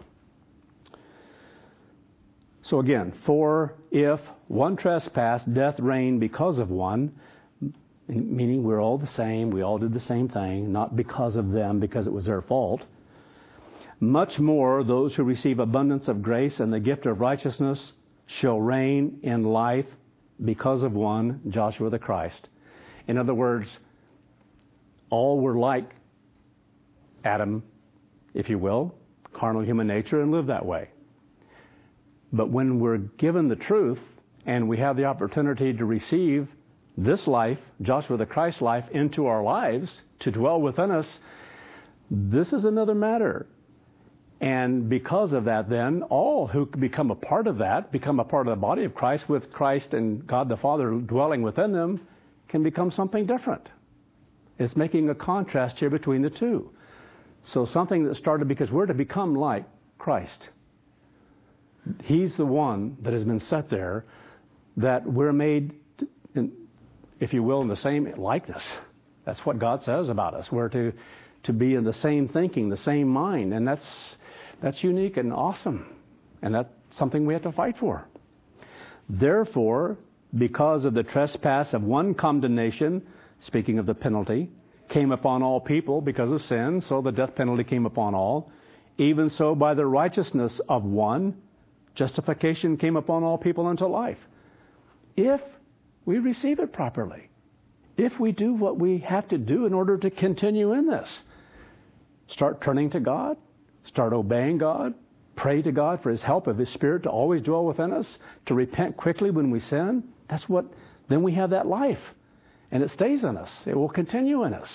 So again, for if one trespass, death reigned because of one, meaning we're all the same, we all did the same thing, not because of them, because it was their fault. Much more those who receive abundance of grace and the gift of righteousness shall reign in life because of one, Joshua the Christ. In other words, all were like Adam, if you will, carnal human nature, and live that way. But when we're given the truth and we have the opportunity to receive this life, Joshua the Christ life, into our lives to dwell within us, this is another matter. And because of that, then, all who become a part of that, become a part of the body of Christ, with Christ and God the Father dwelling within them, can become something different. It's making a contrast here between the two. So something that started because we're to become like Christ. He's the one that has been set there, that we're made, if you will, in the same likeness. That's what God says about us. We're to be in the same thinking, the same mind. And that's unique and awesome. And that's something we have to fight for. Therefore, because of the trespass of one condemnation, speaking of the penalty, came upon all people because of sin, so the death penalty came upon all. Even so, by the righteousness of one, justification came upon all people unto life. If we receive it properly. If we do what we have to do in order to continue in this. Start turning to God. Start obeying God. Pray to God for His help of His Spirit to always dwell within us. To repent quickly when we sin. Then we have that life. And it stays in us. It will continue in us.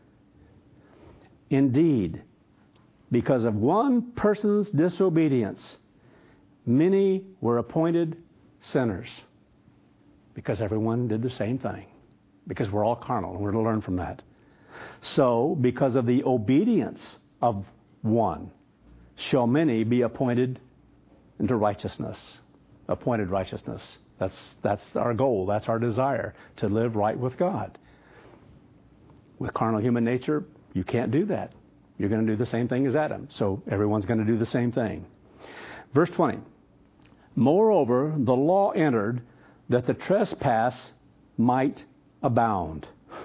Indeed, because of one person's disobedience, many were appointed sinners. Because everyone did the same thing. Because we're all carnal, and we're to learn from that. So, because of the obedience of one, shall many be appointed into righteousness. Appointed righteousness. That's our goal. That's our desire, to live right with God. With carnal human nature, you can't do that. You're going to do the same thing as Adam. So everyone's going to do the same thing. Verse 20. Moreover, the law entered that the trespass might abound.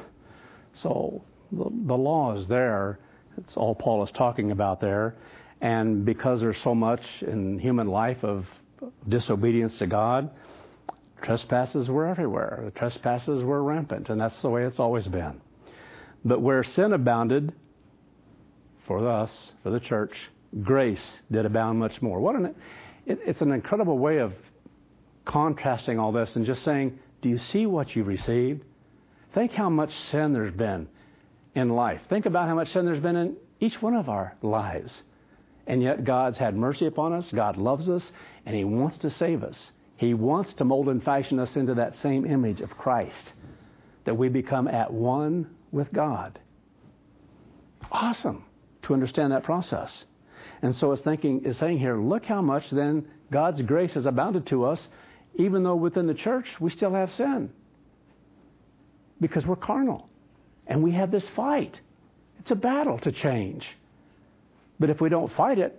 So the law is there. It's all Paul is talking about there. And because there's so much in human life of disobedience to God, trespasses were everywhere. The trespasses were rampant, and that's the way it's always been. But where sin abounded, for us, for the church, grace did abound much more. It's an incredible way of contrasting all this and just saying, do you see what you received? Think how much sin there's been in life. Think about how much sin there's been in each one of our lives. And yet God's had mercy upon us. God loves us, and He wants to save us. He wants to mold and fashion us into that same image of Christ, that we become at one with God. Awesome to understand that process. And so it's saying here, look how much then God's grace has abounded to us, even though within the church we still have sin. Because we're carnal. And we have this fight. It's a battle to change. But if we don't fight it,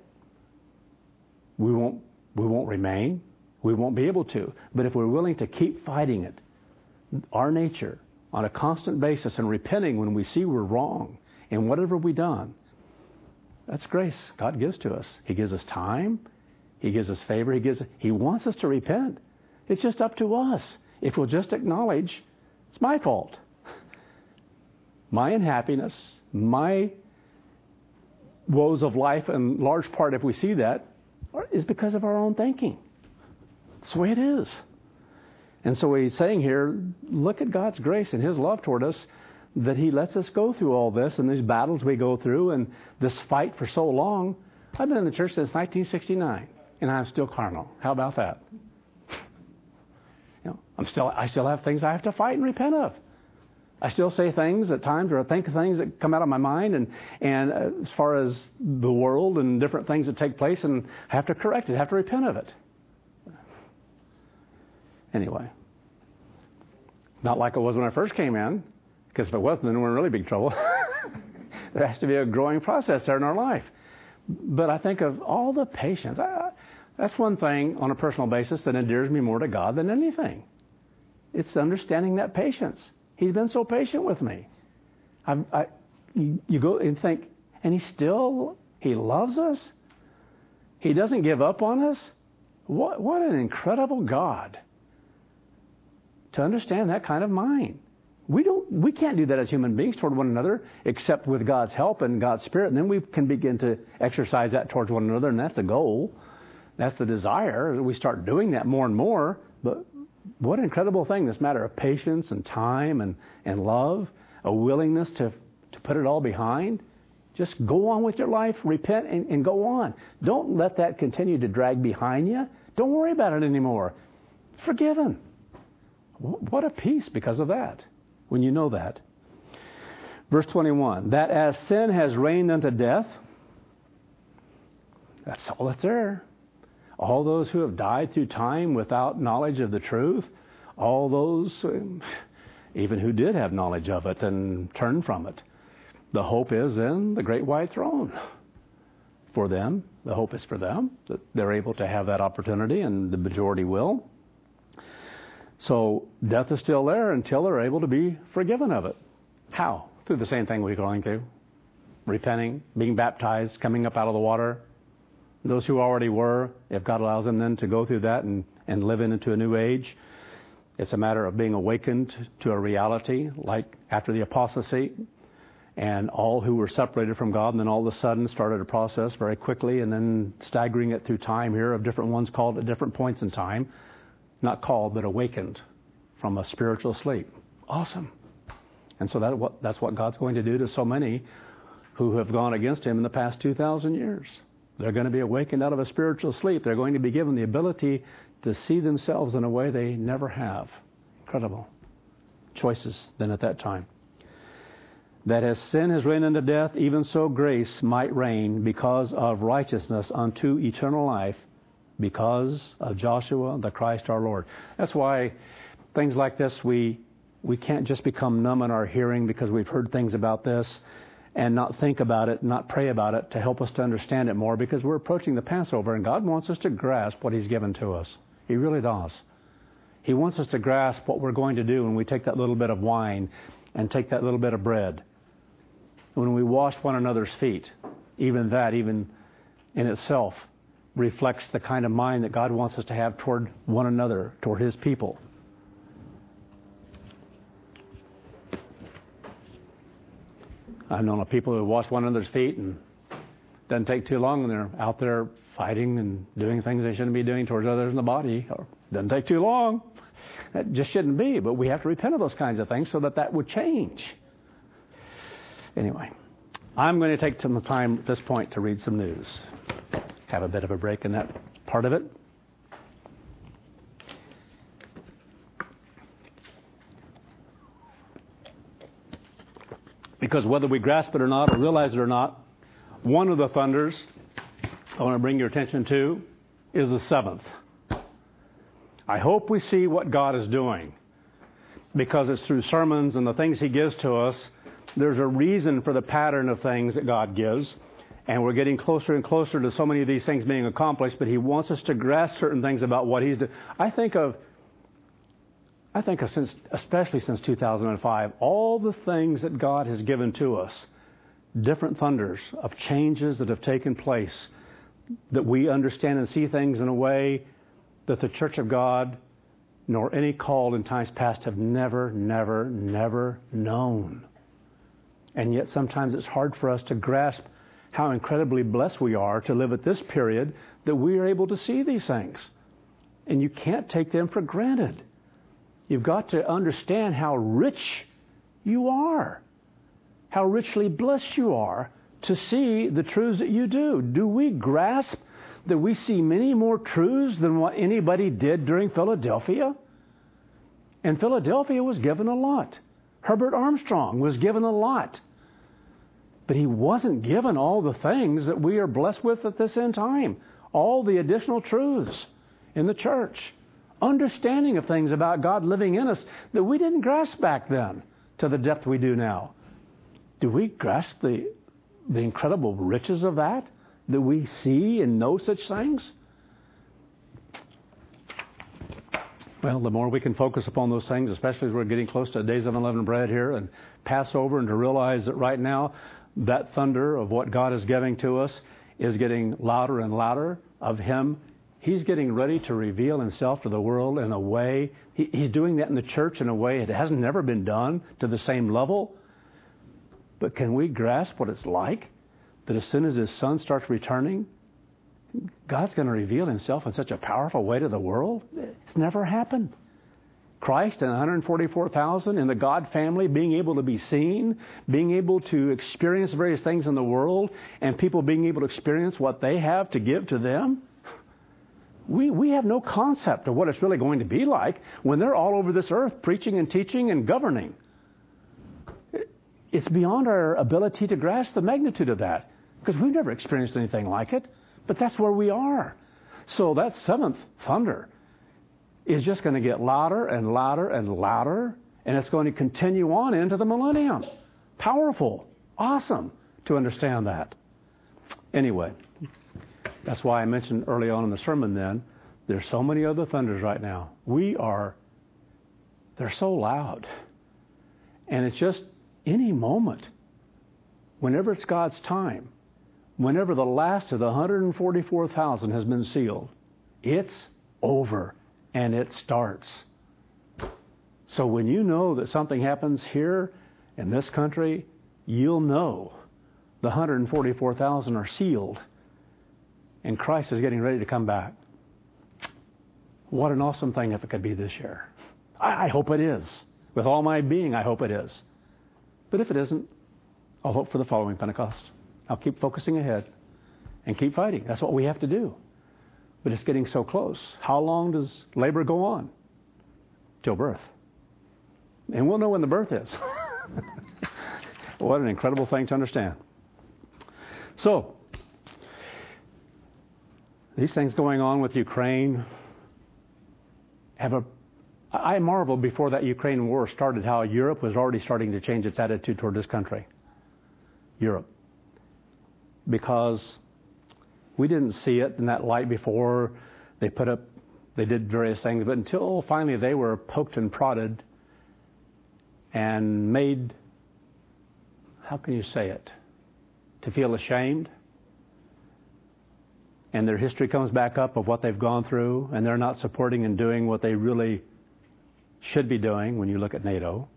we won't remain. We won't be able to. But if we're willing to keep fighting it, our nature, on a constant basis, and repenting when we see we're wrong in whatever we've done, that's grace God gives to us. He gives us time. He gives us favor. He wants us to repent. It's just up to us. If we'll just acknowledge, it's my fault. My unhappiness, my woes of life, in large part, if we see that, is because of our own thinking. That's the way it is. And so he's saying here, look at God's grace and His love toward us, that He lets us go through all this and these battles we go through and this fight for so long. I've been in the church since 1969, and I'm still carnal. How about that? I still have things I have to fight and repent of. I still say things at times, or think things that come out of my mind, and as far as the world and different things that take place, and I have to correct it, have to repent of it. Anyway, not like it was when I first came in, because if it wasn't, then we're in really big trouble. There has to be a growing process there in our life. But I think of all the patience. That's one thing on a personal basis that endears me more to God than anything. It's understanding that patience. He's been so patient with me. You go and think, and He loves us? He doesn't give up on us? What an incredible God. To understand that kind of mind. We can't do that as human beings toward one another, except with God's help and God's Spirit, and then we can begin to exercise that towards one another, and that's the goal. That's the desire. We start doing that more and more. But what an incredible thing, this matter of patience and time and love, a willingness to put it all behind. Just go on with your life, repent, and go on. Don't let that continue to drag behind you. Don't worry about it anymore. Forgiven. What a peace because of that, when you know that. Verse 21, that as sin has reigned unto death, that's all that's there. All those who have died through time without knowledge of the truth, all those even who did have knowledge of it and turned from it. The hope is in the great white throne. For them, the hope is for them, that they're able to have that opportunity, and the majority will. So death is still there until they're able to be forgiven of it. How? Through the same thing we're going through. Repenting, being baptized, coming up out of the water. Those who already were, if God allows them then to go through that and live into a new age, it's a matter of being awakened to a reality, like after the apostasy, and all who were separated from God, and then all of a sudden started a process very quickly, and then staggering it through time here of different ones called at different points in time. Not called, but awakened from a spiritual sleep. Awesome. And so that's what God's going to do to so many who have gone against Him in the past 2,000 years. They're going to be awakened out of a spiritual sleep. They're going to be given the ability to see themselves in a way they never have. Incredible choices then at that time. that as sin has reigned unto death, even so grace might reign because of righteousness unto eternal life, because of Joshua, the Christ our Lord. That's why things like this, we can't just become numb in our hearing because we've heard things about this and not think about it, not pray about it to help us to understand it more, because we're approaching the Passover and God wants us to grasp what He's given to us. He really does. He wants us to grasp what we're going to do when we take that little bit of wine and take that little bit of bread. When we wash one another's feet, even in itself, reflects the kind of mind that God wants us to have toward one another, toward His people. I've known of people who wash one another's feet and it doesn't take too long and they're out there fighting and doing things they shouldn't be doing towards others in the body. Or doesn't take too long. That just shouldn't be, but we have to repent of those kinds of things so that would change. Anyway, I'm going to take some time at this point to read some news. Have a bit of a break in that part of it. Because whether we grasp it or not, or realize it or not, one of the thunders I want to bring your attention to is the seventh. I hope we see what God is doing, because it's through sermons and the things He gives to us. There's a reason for the pattern of things that God gives, and we're getting closer and closer to so many of these things being accomplished, but He wants us to grasp certain things about what He's doing. I think of especially since 2005, all the things that God has given to us, different thunders of changes that have taken place, that we understand and see things in a way that the Church of God nor any called in times past have never known. And yet sometimes it's hard for us to grasp how incredibly blessed we are to live at this period that we are able to see these things. And you can't take them for granted. You've got to understand how rich you are, how richly blessed you are to see the truths that you do. Do we grasp that we see many more truths than what anybody did during Philadelphia? And Philadelphia was given a lot. Herbert Armstrong was given a lot. But he wasn't given all the things that we are blessed with at this end time. All the additional truths in the church. Understanding of things about God living in us that we didn't grasp back then to the depth we do now. Do we grasp the incredible riches of that we see and know such things? Well, the more we can focus upon those things, especially as we're getting close to the days of unleavened bread here and Passover, and to realize that right now that thunder of what God is giving to us is getting louder and louder of Him. He's getting ready to reveal Himself to the world in a way. He's doing that in the church in a way it hasn't never been done to the same level. But can we grasp what it's like that as soon as His Son starts returning, God's going to reveal Himself in such a powerful way to the world? It's never happened. Christ and 144,000 in the God family being able to be seen, being able to experience various things in the world, and people being able to experience what they have to give to them. We have no concept of what it's really going to be like when they're all over this earth preaching and teaching and governing. It's beyond our ability to grasp the magnitude of that, because we've never experienced anything like it. But that's where we are. So that seventh thunder is just going to get louder and louder and louder, and it's going to continue on into the millennium. Powerful. Awesome to understand that. Anyway, that's why I mentioned early on in the sermon then, there's so many other thunders right now. They're so loud. And it's just any moment, whenever it's God's time, whenever the last of the 144,000 has been sealed, it's over and it starts. So when you know that something happens here in this country, you'll know the 144,000 are sealed and Christ is getting ready to come back. What an awesome thing if it could be this year. I hope it is. With all my being, I hope it is. But if it isn't, I'll hope for the following Pentecost. I'll keep focusing ahead and keep fighting. That's what we have to do. But it's getting so close. How long does labor go on? Till birth. And we'll know when the birth is. What an incredible thing to understand. So, these things going on with Ukraine I marveled before that Ukraine war started how Europe was already starting to change its attitude toward this country. Europe. Because we didn't see it in that light before. They did various things, but until finally they were poked and prodded and made, how can you say it, to feel ashamed. And their history comes back up of what they've gone through, and they're not supporting and doing what they really should be doing when you look at NATO.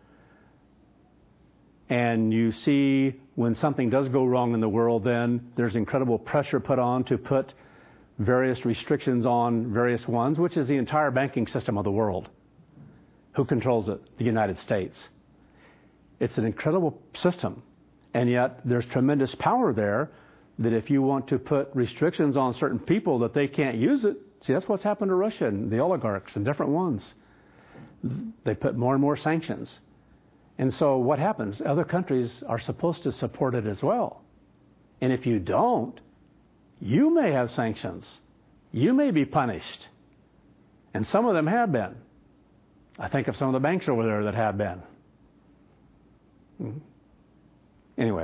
And you see when something does go wrong in the world, then there's incredible pressure put on to put various restrictions on various ones, which is the entire banking system of the world. Who controls it? The United States. It's an incredible system. And yet there's tremendous power there that if you want to put restrictions on certain people that they can't use it. See, that's what's happened to Russia and the oligarchs and different ones. They put more and more sanctions. And so what happens? Other countries are supposed to support it as well. And if you don't, you may have sanctions. You may be punished. And some of them have been. I think of some of the banks over there that have been. Anyway.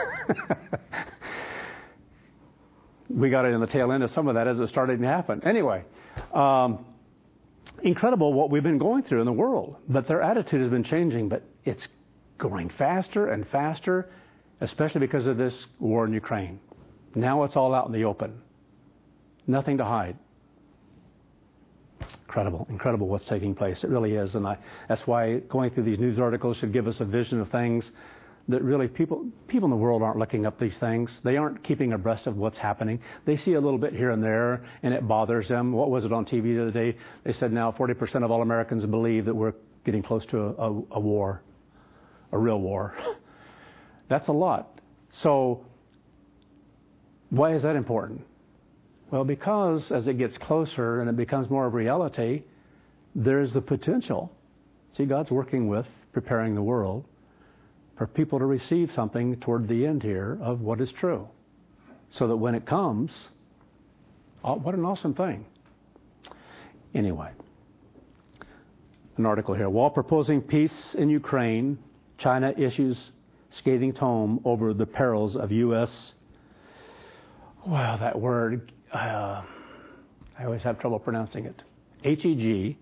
We got it in the tail end of some of that as it started to happen. Anyway. Incredible what we've been going through in the world. But their attitude has been changing. But it's going faster and faster, especially because of this war in Ukraine. Now it's all out in the open. Nothing to hide. Incredible what's taking place. It really is. And that's why going through these news articles should give us a vision of things that really people in the world aren't looking up these things. They aren't keeping abreast of what's happening. They see a little bit here and there, and it bothers them. What was it on TV the other day? They said now 40% of all Americans believe that we're getting close to a war, a real war. That's a lot. So why is that important? Well, because as it gets closer and it becomes more of reality, there's the potential. See, God's working with preparing the world for people to receive something toward the end here of what is true. So that when it comes, what an awesome thing. Anyway, an article here. While proposing peace in Ukraine, China issues scathing tome over the perils of U.S. Wow, that word, I always have trouble pronouncing it. Hegemony.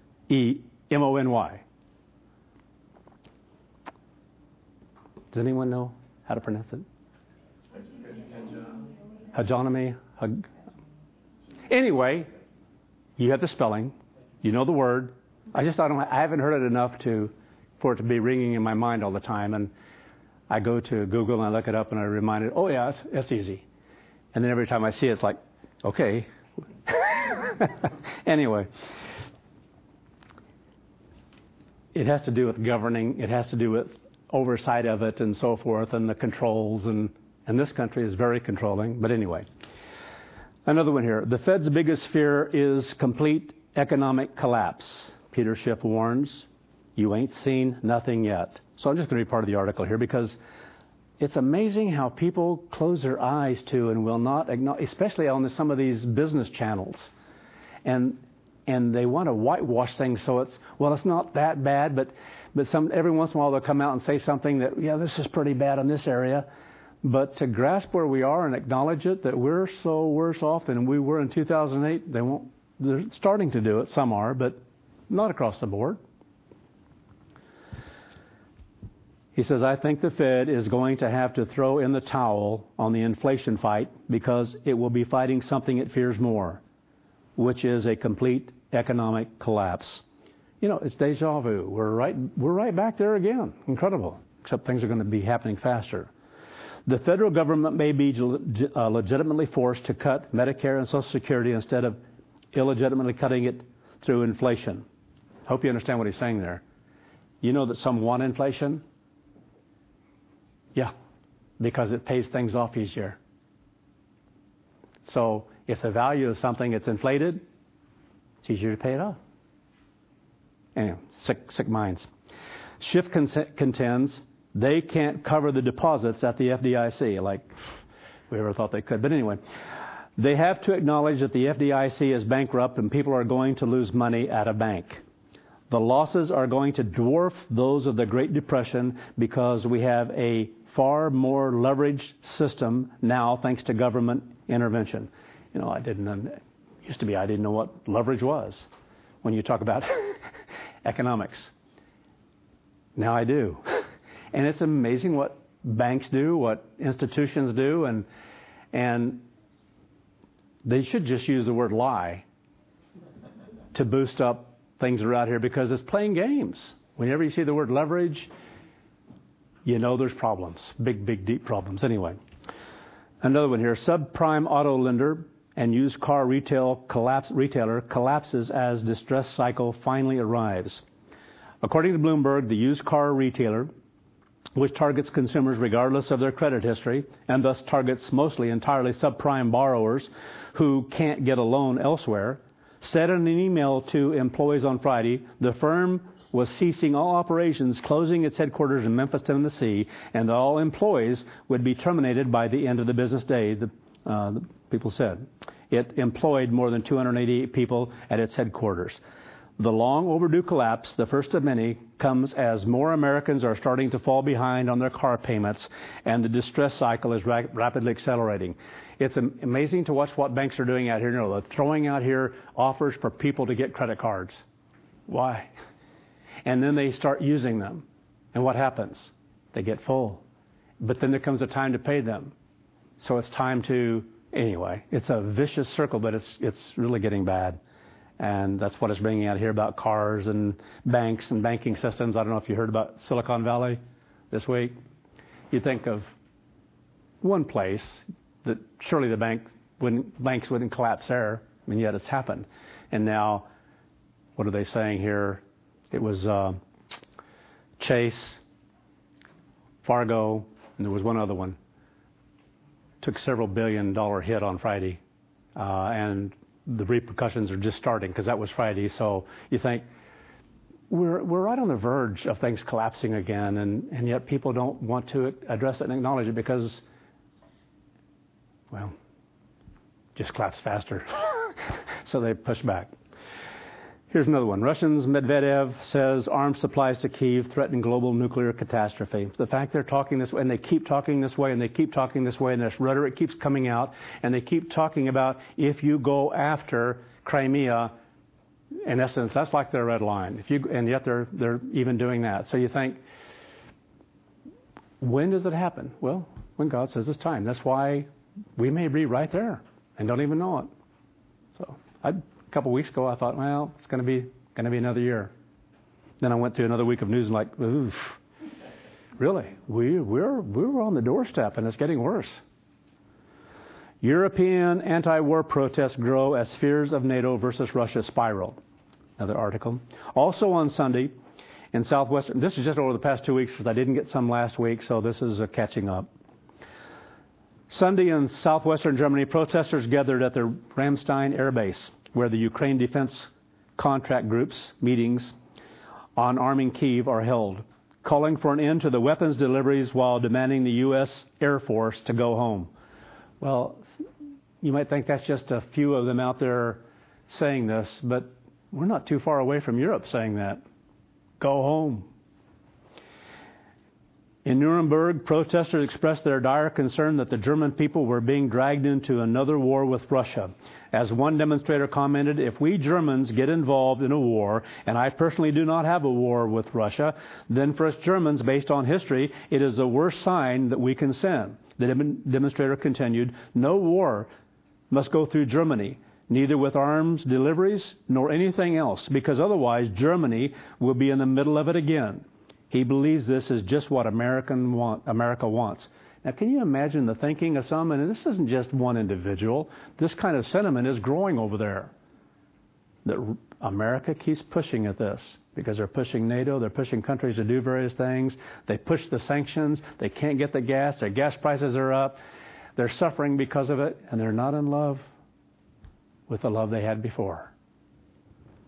Does anyone know how to pronounce it? Hegemony. Anyway, you have the spelling. You know the word. I haven't heard it enough for it to be ringing in my mind all the time. And I go to Google and I look it up and I remind it, oh yeah, it's easy. And then every time I see it, it's like, okay. Anyway. It has to do with governing. It has to do with oversight of it and so forth and the controls. And this country is very controlling. But anyway. Another one here. The Fed's biggest fear is complete economic collapse. Peter Schiff warns, you ain't seen nothing yet. So I'm just going to read part of the article here because it's amazing how people close their eyes to and will not acknowledge, especially on some of these business channels. And they want to whitewash things so it's not that bad, but every once in a while they'll come out and say something that, yeah, this is pretty bad in this area. But to grasp where we are and acknowledge it, that we're so worse off than we were in 2008, they're starting to do it. Some are, but not across the board. He says, I think the Fed is going to have to throw in the towel on the inflation fight because it will be fighting something it fears more, which is a complete economic collapse. You know, it's deja vu. We're right back there again. Incredible. Except things are going to be happening faster. The federal government may be legitimately forced to cut Medicare and Social Security instead of illegitimately cutting it through inflation. Hope you understand what he's saying there. You know that some want inflation? Yeah, because it pays things off easier. So if the value of something is inflated, it's easier to pay it off. Anyway, sick minds. Schiff contends They can't cover the deposits at the FDIC like we ever thought they could. But anyway, they have to acknowledge that the FDIC is bankrupt and people are going to lose money at a bank. The losses are going to dwarf those of the Great Depression because we have a far more leveraged system now thanks to government intervention. I didn't know what leverage was when you talk about economics. Now I do. And it's amazing what banks do, what institutions do, and they should just use the word lie to boost up things around here because it's playing games. Whenever you see the word leverage, there's problems. Big, big, deep problems. Anyway, another one here. Subprime auto lender and used car retailer collapses as distress cycle finally arrives. According to Bloomberg, the used car retailer, which targets consumers regardless of their credit history and thus targets mostly entirely subprime borrowers who can't get a loan elsewhere, said in an email to employees on Friday the firm was ceasing all operations, closing its headquarters in Memphis, Tennessee, and that all employees would be terminated by the end of the business day, the people said. It employed more than 288 people at its headquarters. The long overdue collapse, the first of many, comes as more Americans are starting to fall behind on their car payments, and the distress cycle is rapidly accelerating. It's amazing to watch what banks are doing out here. They're throwing out here offers for people to get credit cards. Why? And then they start using them. And what happens? They get full. But then there comes a time to pay them. So it's time to, anyway, it's a vicious circle, but it's really getting bad. And that's what it's bringing out here about cars and banks and banking systems. I don't know if you heard about Silicon Valley this week. You think of one place that surely the banks wouldn't collapse there. I mean, yet it's happened. And now, what are they saying here? It was Chase, Fargo, and there was one other one. Took several $1 billion hit on Friday. And the repercussions are just starting because that was Friday. So you think we're right on the verge of things collapsing again, and yet people don't want to address it and acknowledge it because, well, just collapse faster. So they push back. Here's another one. Russians' Medvedev says arms supplies to Kyiv threaten global nuclear catastrophe. The fact they're talking this way, and they keep talking this way, and they keep talking this way, and this rhetoric keeps coming out, and they keep talking about if you go after Crimea, in essence, that's like their red line. And yet they're even doing that. So you think, when does it happen? Well, when God says it's time. That's why we may be right there and don't even know it. So a couple of weeks ago, I thought, well, it's going to be another year. Then I went through another week of news and like, oof, really? We're on the doorstep and it's getting worse. European anti-war protests grow as fears of NATO versus Russia spiral. Another article. Also on Sunday, in southwestern, this is just over the past 2 weeks because I didn't get some last week, so this is catching up. Sunday in southwestern Germany, protesters gathered at the Ramstein Air Base, where the Ukraine Defense Contract Group's meetings on arming Kyiv are held, calling for an end to the weapons deliveries while demanding the U.S. Air Force to go home. Well, you might think that's just a few of them out there saying this, but we're not too far away from Europe saying that. Go home. In Nuremberg, protesters expressed their dire concern that the German people were being dragged into another war with Russia. As one demonstrator commented, if we Germans get involved in a war, and I personally do not have a war with Russia, then for us Germans, based on history, it is the worst sign that we can send. The demonstrator continued, no war must go through Germany, neither with arms deliveries nor anything else, because otherwise Germany will be in the middle of it again. He believes this is just what America wants. Now, can you imagine the thinking of some? And this isn't just one individual. This kind of sentiment is growing over there. That America keeps pushing at this because they're pushing NATO. They're pushing countries to do various things. They push the sanctions. They can't get the gas. Their gas prices are up. They're suffering because of it, and they're not in love with the love they had before.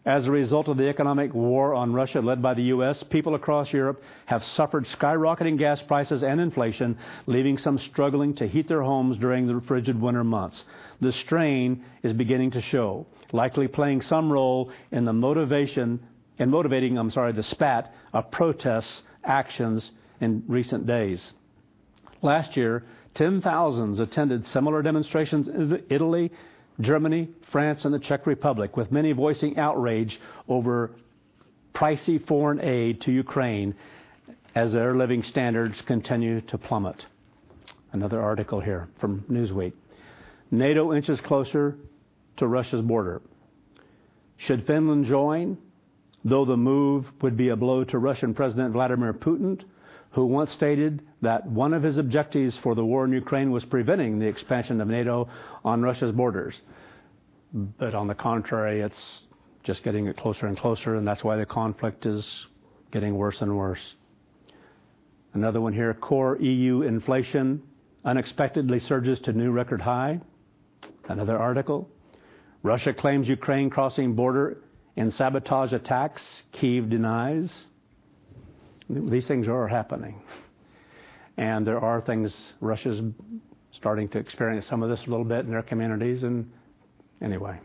As a result of the economic war on Russia led by the U.S., people across Europe have suffered skyrocketing gas prices and inflation, leaving some struggling to heat their homes during the frigid winter months. The strain is beginning to show, likely playing some role in the motivating the spat of protests actions in recent days. Last year, 10,000 attended similar demonstrations in Italy, Germany, France, and the Czech Republic, with many voicing outrage over pricey foreign aid to Ukraine as their living standards continue to plummet. Another article here from Newsweek. NATO inches closer to Russia's border. Should Finland join? Though the move would be a blow to Russian President Vladimir Putin, who once stated that one of his objectives for the war in Ukraine was preventing the expansion of NATO on Russia's borders. But on the contrary, it's just getting it closer and closer, and that's why the conflict is getting worse and worse. Another one here, core EU inflation unexpectedly surges to new record high. Another article, Russia claims Ukraine crossing border in sabotage attacks, Kyiv denies. These things are happening. And there are things, Russia's starting to experience some of this a little bit in their communities. And anyway,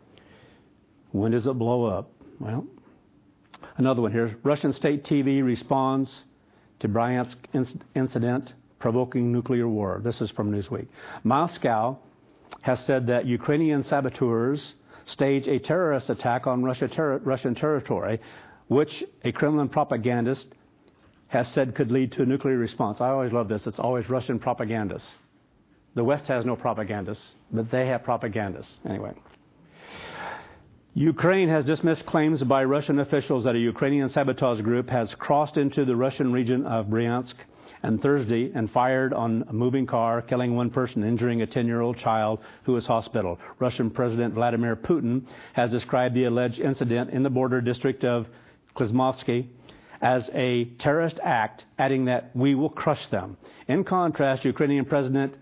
when does it blow up? Well, another one here. Russian state TV responds to Bryansk incident provoking nuclear war. This is from Newsweek. Moscow has said that Ukrainian saboteurs stage a terrorist attack on Russian territory, which a Kremlin propagandist has said could lead to a nuclear response. I always love this. It's always Russian propagandists. The West has no propagandists, but they have propagandists. Anyway. Ukraine has dismissed claims by Russian officials that a Ukrainian sabotage group has crossed into the Russian region of Bryansk on Thursday and fired on a moving car, killing one person, injuring a 10-year-old child who was hospitalized. Russian President Vladimir Putin has described the alleged incident in the border district of Klizmovsky as a terrorist act, adding that we will crush them. In contrast, Ukrainian President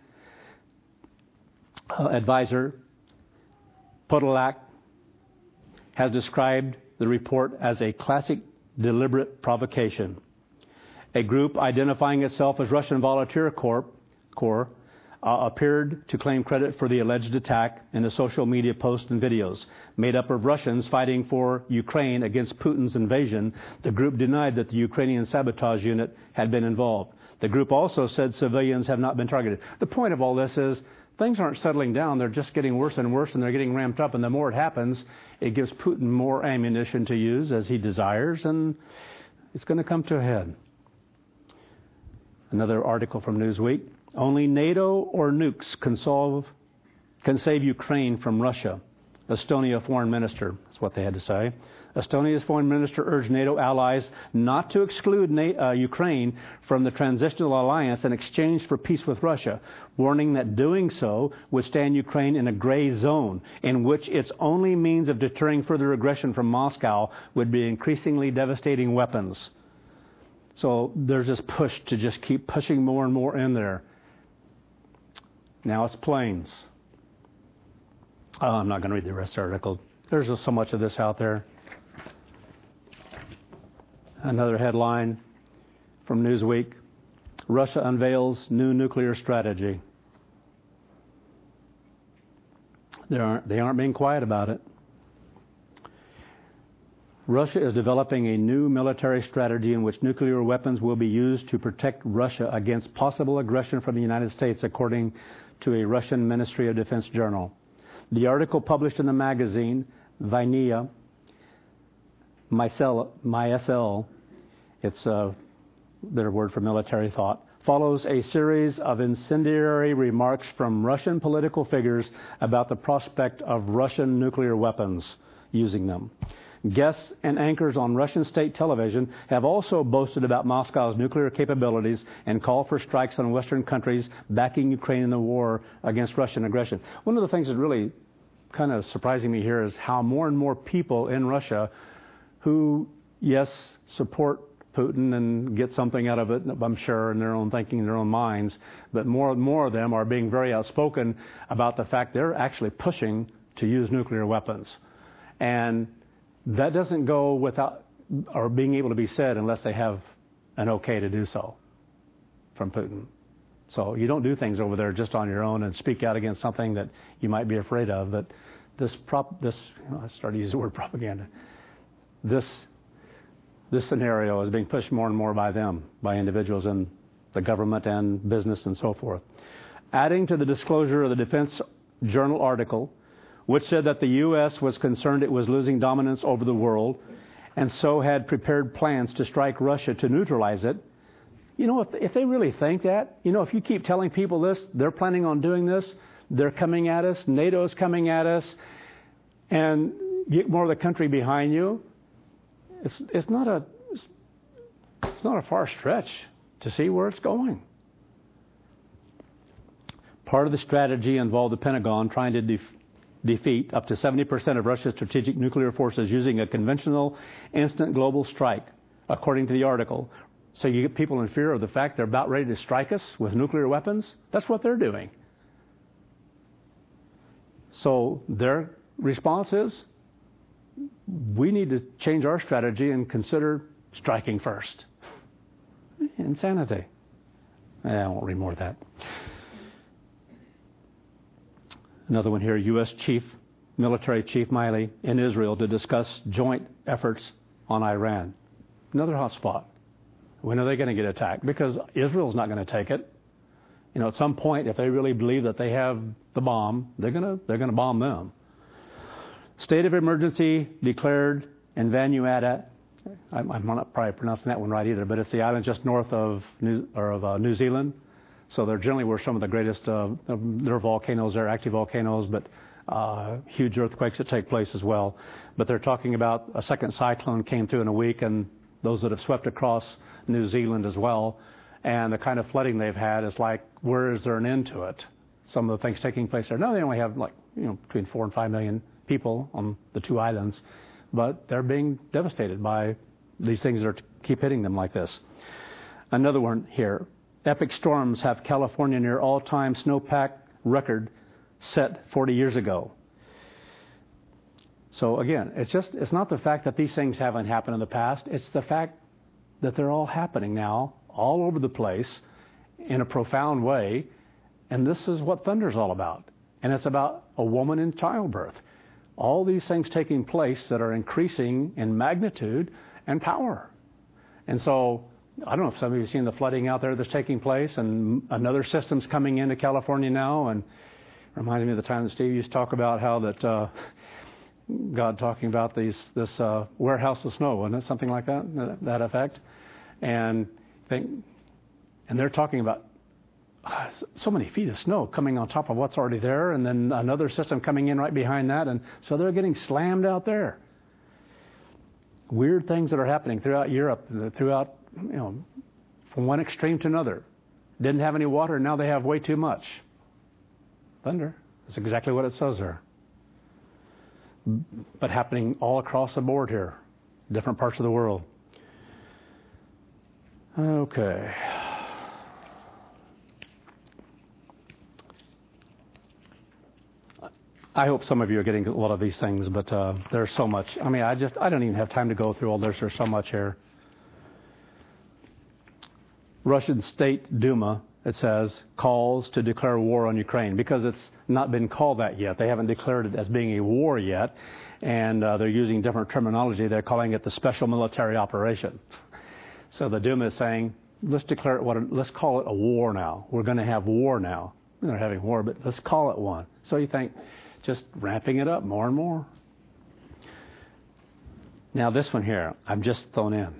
advisor Podolak has described the report as a classic deliberate provocation. A group identifying itself as Russian Volunteer Corps appeared to claim credit for the alleged attack in the social media posts and videos. Made up of Russians fighting for Ukraine against Putin's invasion, the group denied that the Ukrainian sabotage unit had been involved. The group also said civilians have not been targeted. The point of all this is things aren't settling down. They're just getting worse and worse, and they're getting ramped up. And the more it happens, it gives Putin more ammunition to use as he desires, and it's going to come to a head. Another article from Newsweek. Only NATO or nukes can save Ukraine from Russia. Estonia foreign minister, that's what they had to say. Estonia's foreign minister urged NATO allies not to exclude Ukraine from the transitional alliance in exchange for peace with Russia, warning that doing so would stand Ukraine in a gray zone in which its only means of deterring further aggression from Moscow would be increasingly devastating weapons. So there's this push to just keep pushing more and more in there. Now it's planes. I'm not going to read the rest of the article. There's just so much of this out there. Another headline from Newsweek. Russia unveils new nuclear strategy. They aren't being quiet about it. Russia is developing a new military strategy in which nuclear weapons will be used to protect Russia against possible aggression from the United States, according to a Russian Ministry of Defense journal. The article published in the magazine Vainia MySL, it's their word for military thought, follows a series of incendiary remarks from Russian political figures about the prospect of Russian nuclear weapons, using them. Guests and anchors on Russian state television have also boasted about Moscow's nuclear capabilities and called for strikes on Western countries backing Ukraine in the war against Russian aggression. One of the things that's really kind of surprising me here is how more and more people in Russia who, yes, support Putin and get something out of it, I'm sure, in their own thinking, in their own minds, but more and more of them are being very outspoken about the fact they're actually pushing to use nuclear weapons. And that doesn't go without or being able to be said unless they have an okay to do so from Putin. So you don't do things over there just on your own and speak out against something that you might be afraid of. But I started to use the word propaganda. This scenario is being pushed more and more by them, by individuals in the government and business and so forth. Adding to the disclosure of the Defense Journal article, which said that the U.S. was concerned it was losing dominance over the world and so had prepared plans to strike Russia to neutralize it. You know, if they really think that, you know, if you keep telling people this, they're planning on doing this, they're coming at us, NATO's coming at us, and get more of the country behind you, it's not a far stretch to see where it's going. Part of the strategy involved the Pentagon trying to defeat up to 70% of Russia's strategic nuclear forces using a conventional instant global strike, according to the article. So you get people in fear of the fact they're about ready to strike us with nuclear weapons. That's what they're doing. So their response is, we need to change our strategy and consider striking first. Insanity. I won't read more of that. Another one here, U.S. Military Chief Milley in Israel to discuss joint efforts on Iran. Another hot spot. When are they going to get attacked? Because Israel's not going to take it. You know, at some point, if they really believe that they have the bomb, they're going to bomb them. State of emergency declared in Vanuatu. I'm not probably pronouncing that one right either, but it's the island just north of New Zealand. So they're generally where some of the greatest their volcanoes are, active volcanoes, but huge earthquakes that take place as well. But they're talking about a second cyclone came through in a week, and those that have swept across New Zealand as well. And the kind of flooding they've had is like, where is there an end to it? Some of the things taking place there. No, they only have between 4 and 5 million people on the two islands, but they're being devastated by these things that keep hitting them like this. Another one here. Epic storms have California near all-time snowpack record set 40 years ago. So again, it's not the fact that these things haven't happened in the past. It's the fact that they're all happening now, all over the place, in a profound way. And this is what thunder's all about. And it's about a woman in childbirth. All these things taking place that are increasing in magnitude and power. And so, I don't know if some of you have seen the flooding out there that's taking place, and another system's coming into California now, and it reminds me of the time that Steve used to talk about how that God talking about this warehouse of snow, wasn't it? Something like that effect. And they're talking about so many feet of snow coming on top of what's already there, and then another system coming in right behind that, and so they're getting slammed out there. Weird things that are happening throughout Europe, throughout, from one extreme to another. Didn't have any water, now they have way too much. Thunder. That's exactly what it says there. But happening all across the board here, different parts of the world. Okay. I hope some of you are getting a lot of these things, but there's so much. I mean, I don't even have time to go through all this. There's so much here. Russian State Duma, it says, calls to declare war on Ukraine because it's not been called that yet. They haven't declared it as being a war yet, and they're using different terminology. They're calling it the special military operation. So the Duma is saying, let's declare it let's call it a war now. We're going to have war now. They're having war, but let's call it one. So you think, just ramping it up more and more. Now this one here, I'm just thrown in.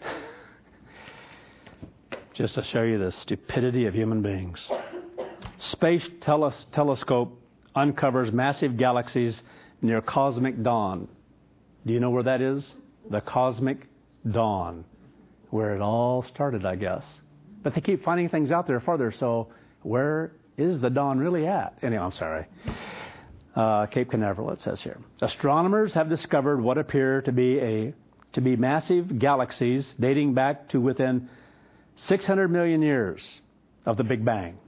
Just to show you the stupidity of human beings. Space telescope uncovers massive galaxies near cosmic dawn. Do you know where that is? The cosmic dawn. Where it all started, I guess. But they keep finding things out there farther, so where is the dawn really at? Anyway, I'm sorry. Cape Canaveral, it says here. Astronomers have discovered what appear to be massive galaxies dating back to within 600 million years of the Big Bang.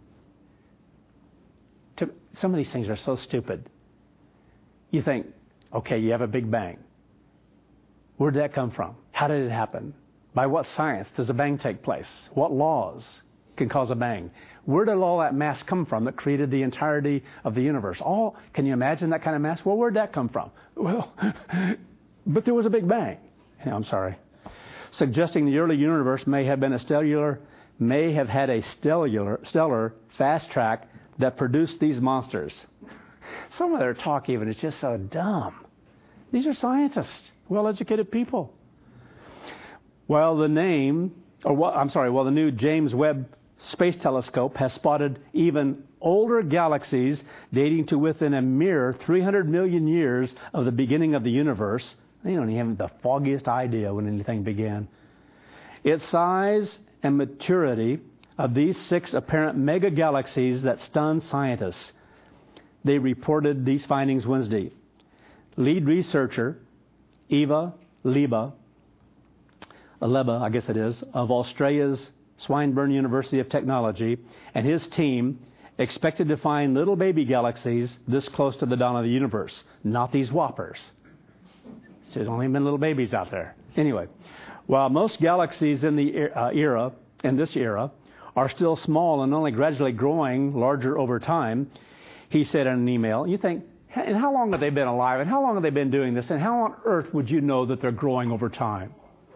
Some of these things are so stupid. You think, okay, you have a Big Bang. Where did that come from? How did it happen? By what science does a bang take place? What laws can cause a bang? Where did all that mass come from that created the entirety of the universe? Can you imagine that kind of mass? Well, where did that come from? Well, but there was a big bang. I'm sorry. Suggesting the early universe may have had a stellar fast track that produced these monsters. Some of their talk even is just so dumb. These are scientists, well-educated people. While the new James Webb Space Telescope has spotted even older galaxies dating to within a mere 300 million years of the beginning of the universe. They don't even have the foggiest idea when anything began. Its size and maturity of these 6 apparent mega galaxies that stunned scientists. They reported these findings Wednesday. Lead researcher Eva Leba, I guess it is, of Australia's Swinburne University of Technology, and his team expected to find little baby galaxies this close to the dawn of the universe, not these whoppers. So there's only been little babies out there. Anyway, while most galaxies in this era are still small and only gradually growing larger over time, he said in an email, you think, and how long have they been alive, and how long have they been doing this, and how on earth would you know that they're growing over time?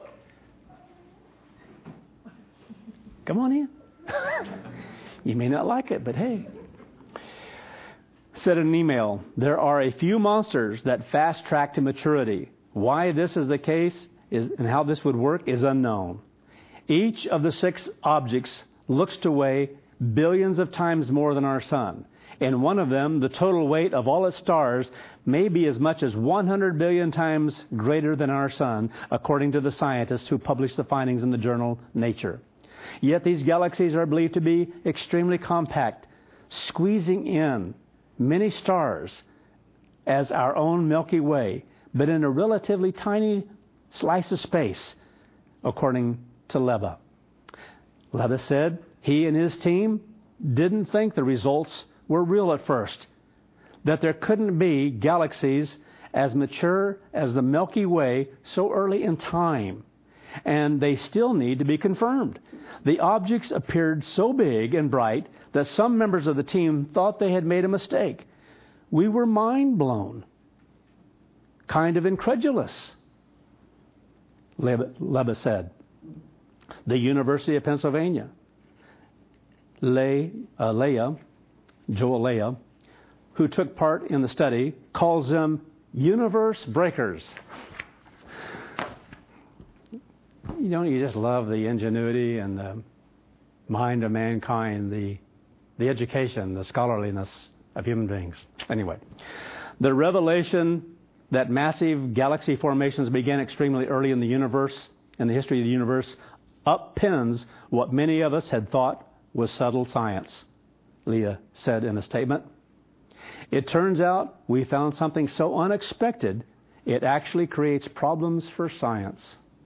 Come on in. You may not like it, but hey. Said in an email, there are a few monsters that fast track to maturity. Why this is the case and how this would work is unknown. Each of the 6 objects looks to weigh billions of times more than our sun. In one of them, the total weight of all its stars may be as much as 100 billion times greater than our sun, according to the scientists who published the findings in the journal Nature. Yet these galaxies are believed to be extremely compact, squeezing in many stars as our own Milky Way, but in a relatively tiny slice of space, according to Leba. Leba said he and his team didn't think the results were real at first, that there couldn't be galaxies as mature as the Milky Way so early in time, and they still need to be confirmed. The objects appeared so big and bright that some members of the team thought they had made a mistake. We were mind blown, kind of incredulous, Leba said. The University of Pennsylvania, Joel Leah, who took part in the study, calls them universe breakers. You just love the ingenuity and the mind of mankind, the education, the scholarliness of human beings. Anyway, the revelation that massive galaxy formations began extremely early in the universe, in the history of the universe, uppins what many of us had thought was subtle science, Leah said in a statement. It turns out we found something so unexpected, it actually creates problems for science.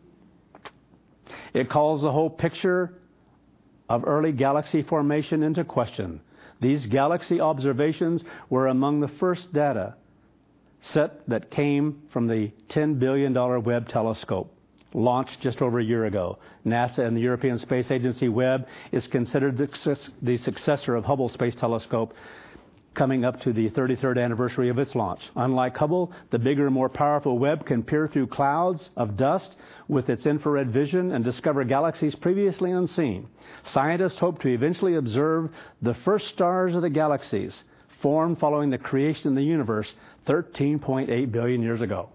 It calls the whole picture of early galaxy formation into question. These galaxy observations were among the first data set that came from the $10 billion Webb telescope, launched just over a year ago. NASA and the European Space Agency Webb is considered the successor of Hubble Space Telescope, coming up to the 33rd anniversary of its launch. Unlike Hubble, the bigger and more powerful Webb can peer through clouds of dust with its infrared vision and discover galaxies previously unseen. Scientists hope to eventually observe the first stars of the galaxies formed following the creation of the universe 13.8 billion years ago.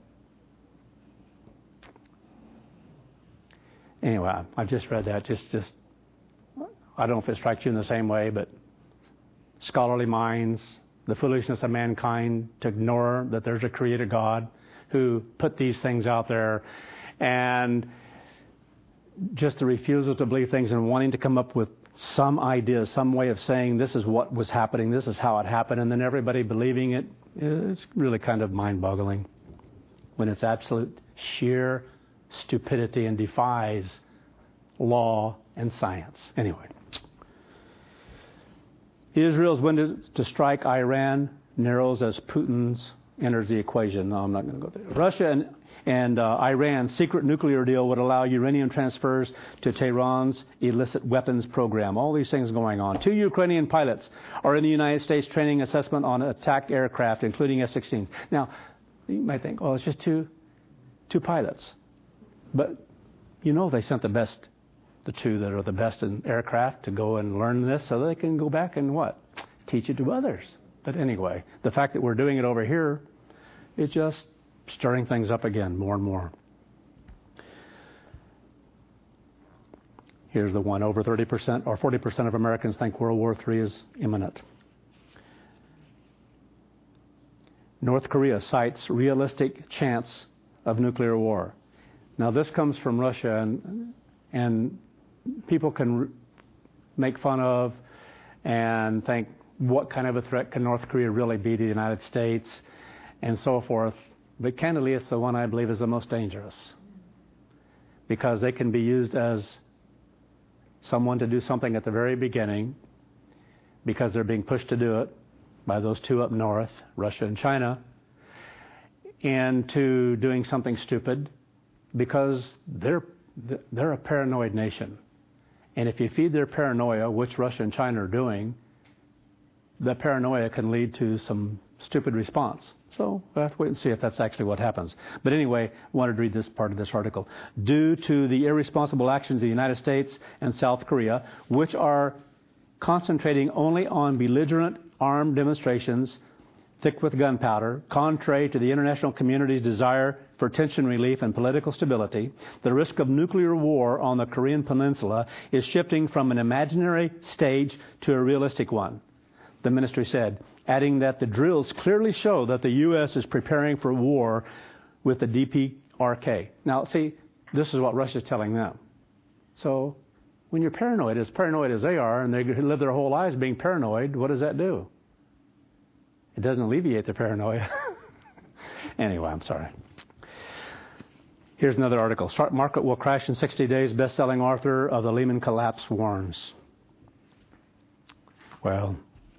Anyway, I've just read that. Just I don't know if it strikes you in the same way, but scholarly minds, the foolishness of mankind to ignore that there's a creator God who put these things out there, and just the refusal to believe things and wanting to come up with some idea, some way of saying this is what was happening, this is how it happened, and then everybody believing it. It's really kind of mind-boggling when it's absolute sheer stupidity and defies law and science. Anyway. Israel's window to strike Iran narrows as Putin's enters the equation. No, I'm not going to go there. Russia and Iran's secret nuclear deal would allow uranium transfers to Tehran's illicit weapons program. All these things going on. 2 Ukrainian pilots are in the United States training assessment on attack aircraft, including F-16s. Now, you might think, well, it's just two pilots. But you know they sent the two that are the best in aircraft to go and learn this so they can go back and what? Teach it to others. But anyway, the fact that we're doing it over here is just stirring things up again more and more. Here's the one. Over 30% or 40% of Americans think World War III is imminent. North Korea cites realistic chance of nuclear war. Now this comes from Russia, and people can make fun of and think, what kind of a threat can North Korea really be to the United States and so forth. But candidly, it's the one I believe is the most dangerous, because they can be used as someone to do something at the very beginning because they're being pushed to do it by those two up north, Russia and China, and to doing something stupid because they're a paranoid nation. And if you feed their paranoia, which Russia and China are doing, the paranoia can lead to some stupid response. So we'll have to wait and see if that's actually what happens. But anyway, I wanted to read this part of this article. Due to the irresponsible actions of the United States and South Korea, which are concentrating only on belligerent armed demonstrations, thick with gunpowder, contrary to the international community's desire for tension relief and political stability, the risk of nuclear war on the Korean Peninsula is shifting from an imaginary stage to a realistic one, the ministry said, adding that the drills clearly show that the U.S. is preparing for war with the DPRK. Now, see, this is what Russia's telling them. So when you're paranoid as they are, and they live their whole lives being paranoid, what does that do? It doesn't alleviate the paranoia. Anyway, I'm sorry. Here's another article. Stock market will crash in 60 days. Best-selling author of the Lehman collapse warns. Well,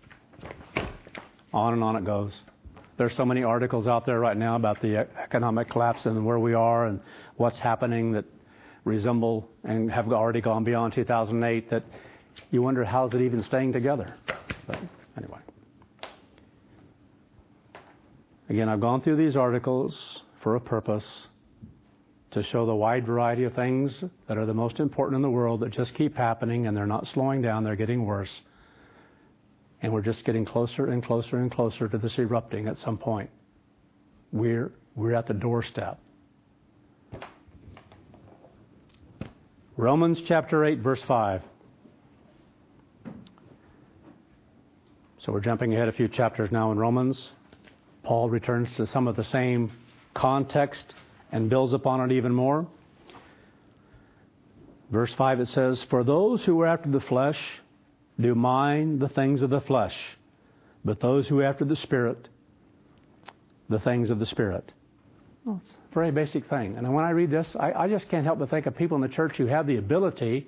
on and on it goes. There's so many articles out there right now about the economic collapse and where we are and what's happening that resemble and have already gone beyond 2008 that you wonder, how's it even staying together? But anyway. Again, I've gone through these articles for a purpose, to show the wide variety of things that are the most important in the world that just keep happening, and they're not slowing down, they're getting worse. And we're just getting closer and closer and closer to this erupting at some point. We're at the doorstep. Romans chapter 8, verse 5. So we're jumping ahead a few chapters now in Romans. Paul returns to some of the same context and builds upon it even more. Verse 5, it says, "For those who are after the flesh do mind the things of the flesh, but those who are after the Spirit, the things of the Spirit." Well, it's a very basic thing. And when I read this, I just can't help but think of people in the church who have the ability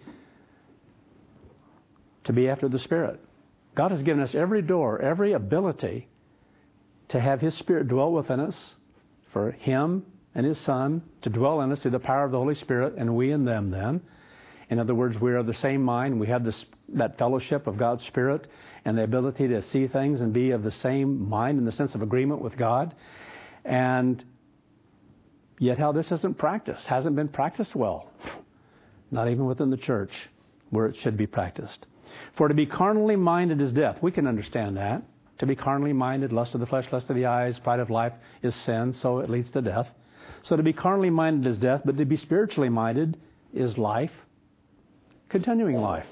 to be after the Spirit. God has given us every door, every ability to have His Spirit dwell within us, for Him and His Son to dwell in us through the power of the Holy Spirit, and we and them then. In other words, we are of the same mind. We have that fellowship of God's Spirit and the ability to see things and be of the same mind in the sense of agreement with God. And yet how this isn't practiced, hasn't been practiced well. Not even within the church where it should be practiced. For to be carnally minded is death. We can understand that. To be carnally minded, lust of the flesh, lust of the eyes, pride of life is sin, so it leads to death. So to be carnally minded is death, but to be spiritually minded is life, continuing life.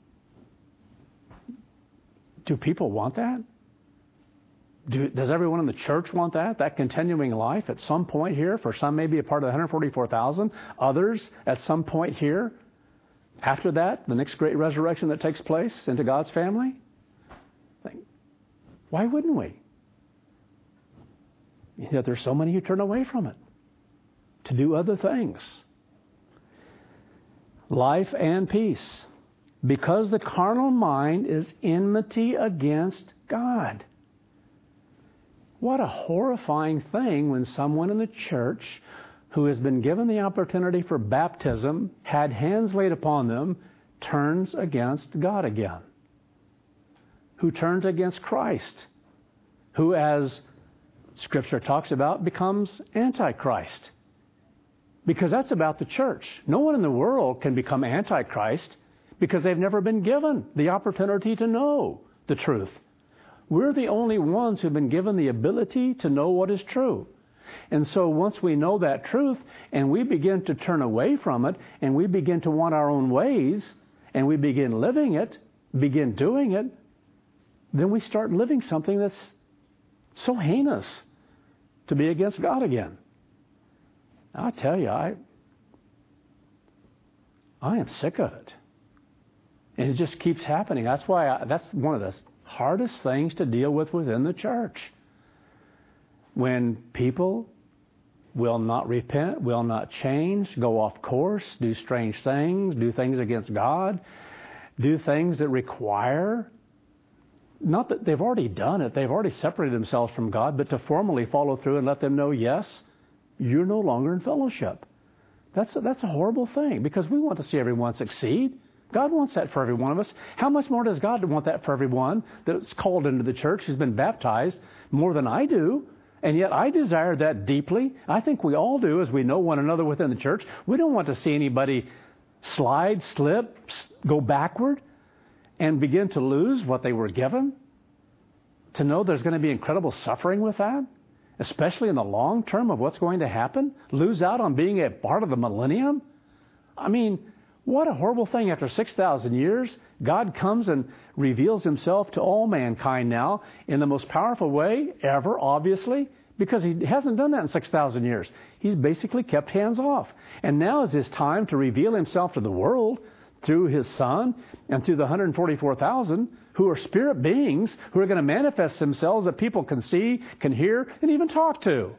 Do people want that? Does everyone in the church want that? That continuing life at some point here? For some, maybe a part of the 144,000. Others, at some point here. After that, the next great resurrection that takes place into God's family? Why wouldn't we? Yet there's so many who turn away from it to do other things. Life and peace. Because the carnal mind is enmity against God. What a horrifying thing when someone in the church who has been given the opportunity for baptism, had hands laid upon them, turns against God again. Who turns against Christ. Who, as Scripture talks about, becomes Antichrist. Because that's about the church. No one in the world can become Antichrist because they've never been given the opportunity to know the truth. We're the only ones who've been given the ability to know what is true. And so once we know that truth and we begin to turn away from it and we begin to want our own ways and we begin living it, begin doing it, then we start living something that's so heinous to be against God again. I tell you, I am sick of it. And it just keeps happening. That's why that's one of the hardest things to deal with within the church. When people will not repent, will not change, go off course, do strange things, do things against God, do things that require, not that they've already done it, they've already separated themselves from God, but to formally follow through and let them know, yes, you're no longer in fellowship. That's a horrible thing because we want to see everyone succeed. God wants that for every one of us. How much more does God want that for everyone that's called into the church, who's been baptized, more than I do? And yet I desire that deeply. I think we all do as we know one another within the church. We don't want to see anybody slide, slip, go backward and begin to lose what they were given. To know there's going to be incredible suffering with that, especially in the long term of what's going to happen. Lose out on being a part of the millennium. I mean, what a horrible thing. After 6,000 years, God comes and reveals himself to all mankind now in the most powerful way ever, obviously, because he hasn't done that in 6,000 years. He's basically kept hands off. And now is his time to reveal himself to the world through his Son and through the 144,000 who are spirit beings who are going to manifest themselves that people can see, can hear, and even talk to.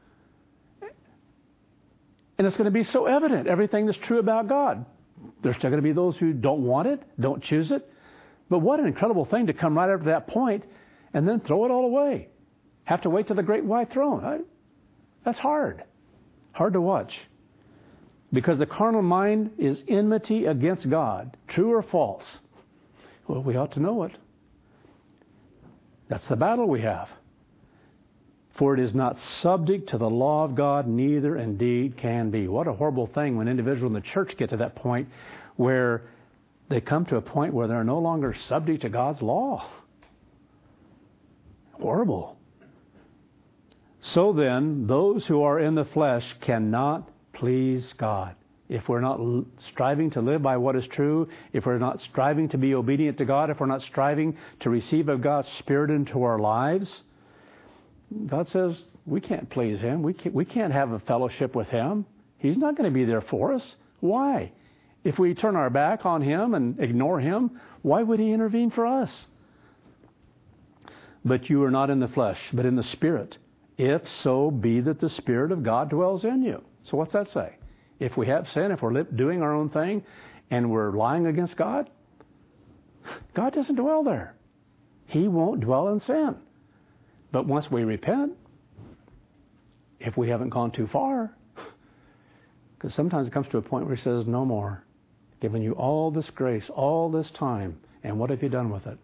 And it's going to be so evident, everything that's true about God. There's still going to be those who don't want it, don't choose it. But what an incredible thing to come right after that point and then throw it all away. Have to wait till the great white throne. That's hard. Hard to watch. Because the carnal mind is enmity against God. True or false? Well, we ought to know it. That's the battle we have. For it is not subject to the law of God, neither indeed can be. What a horrible thing when individuals in the church get to that point where they come to a point where they're no longer subject to God's law. Horrible. So then, those who are in the flesh cannot please God. If we're not striving to live by what is true, if we're not striving to be obedient to God, if we're not striving to receive of God's Spirit into our lives, God says we can't please him. We can't have a fellowship with him. He's not going to be there for us. Why? If we turn our back on him and ignore him, why would he intervene for us? But you are not in the flesh, but in the Spirit, if so be that the Spirit of God dwells in you. So what's that say? If we have sin, if we're doing our own thing, and we're lying against God, God doesn't dwell there. He won't dwell in sin. But once we repent, if we haven't gone too far, because sometimes it comes to a point where he says, no more. Given you all this grace, all this time, and what have you done with it?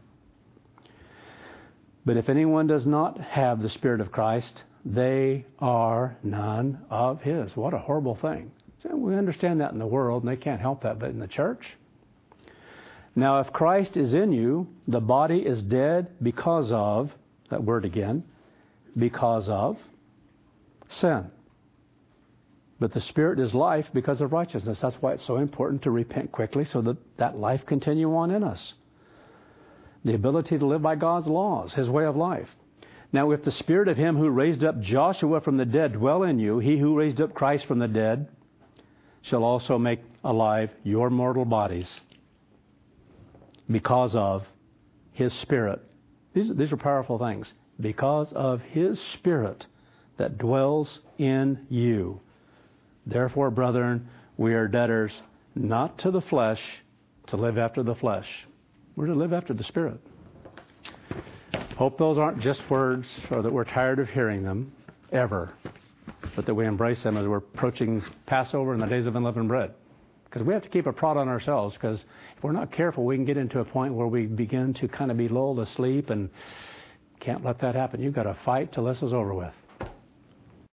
But if anyone does not have the Spirit of Christ, they are none of his. What a horrible thing. So we understand that in the world, and they can't help that, but in the church? Now, if Christ is in you, the body is dead because of, that word again, because of sin. But the Spirit is life because of righteousness. That's why it's so important to repent quickly so that that life continue on in us. The ability to live by God's laws, his way of life. Now, if the Spirit of him who raised up Joshua from the dead dwell in you, he who raised up Christ from the dead shall also make alive your mortal bodies because of his Spirit. These are powerful things. Because of his Spirit that dwells in you. Therefore, brethren, we are debtors not to the flesh to live after the flesh. We're to live after the Spirit. Hope those aren't just words or that we're tired of hearing them ever, but that we embrace them as we're approaching Passover and the days of unleavened bread. Because we have to keep a prod on ourselves, because if we're not careful, we can get into a point where we begin to kind of be lulled asleep, and can't let that happen. You've got to fight till this is over with.